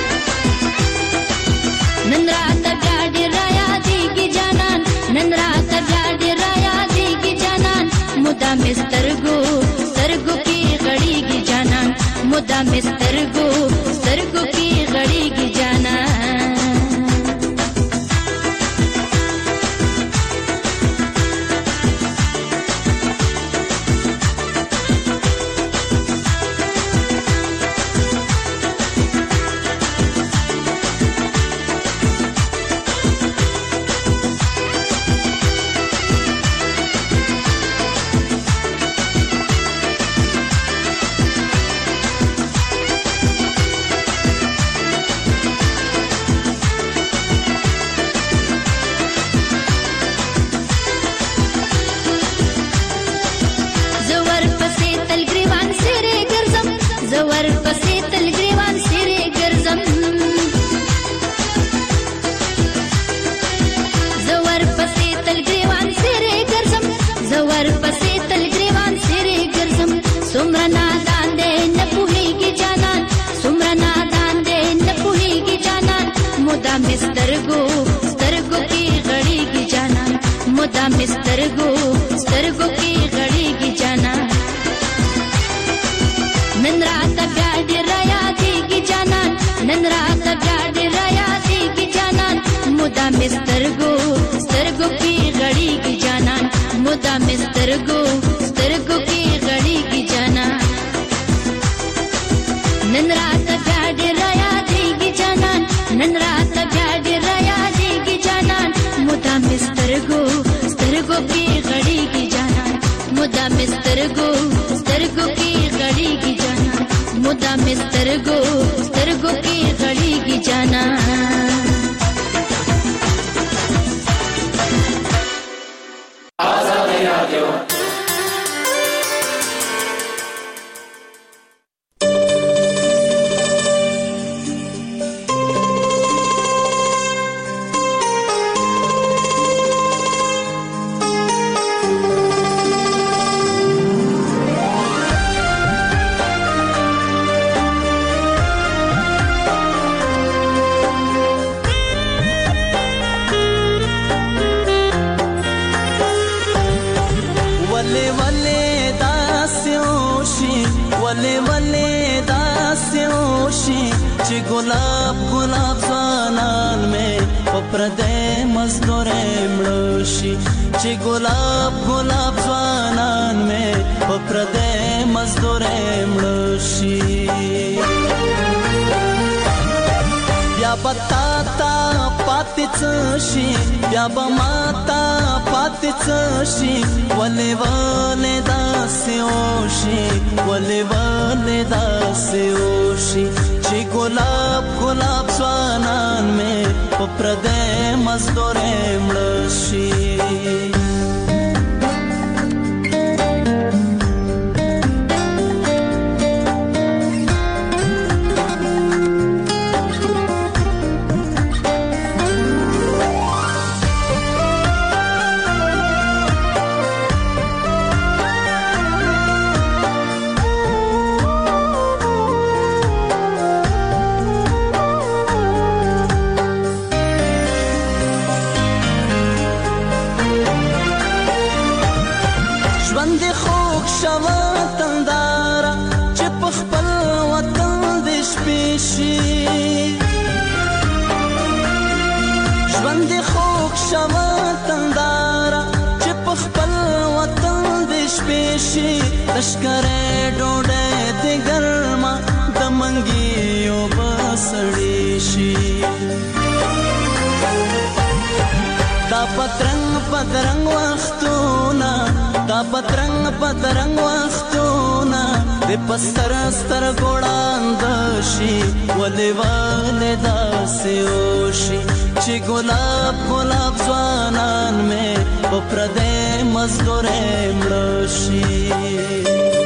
[SPEAKER 15] नंदरात गाड़ी राया दी की जाना नंदरात गाड़ी राया दी की जाना मुदा मिस्तरगो स्तरगो की घड़ी की जाना मुदा मिस्तरगो स्तरगो की घड़ी की जाना मिस्तरगो स्तरगो की घड़ी की जाना नंदरात गाड़ी राया दी की जाना नंदरात गाड़ी राया दी की जाना मुदा मिस्तरगो स्तरगो की घड़ी की जाना मुदा मिस्तरगो स्तरगो की घड़ी की जाना नंदरात गाड़ी राया दी की जाना नंदरात गाड़ी राया दी की जाना मुदा मिस्तरगो स्तरगो की घड़ी की जाना मुदा मिस्तरगो स्तरगो की घड़ी की जाना मुदा मिस्तरगो स्तरगो की घड़ी की जाना आजादी राडियो
[SPEAKER 16] गुलाब गुलाब ज़वानान में पप्रदे मज़दूरे मृषि ची गुलाब गुलाब ज़वानान में पप्रदे मज़दूरे मृषि या बताता पातिचशी या बमाता पातिचशी वले वले दास्योशी वले वले दास्योशी ची गुलाब गुलाब ज़वानान में पप्रदे मज़दूरे मृषि ژوند خوږ شوه تنداره چې په خپل وطن د شپې شي لښکرې ډوډۍ دې ګرمه د منګیو به سړې شي دا پترنګ پترنګ وختونه دا پترنګ پترنګ وختونه د پستر ستر ګوړاند شي ولې ولې داسې وشي چې ګلاب ګلاب ځوانان مې په پردې مزدورې مړه شي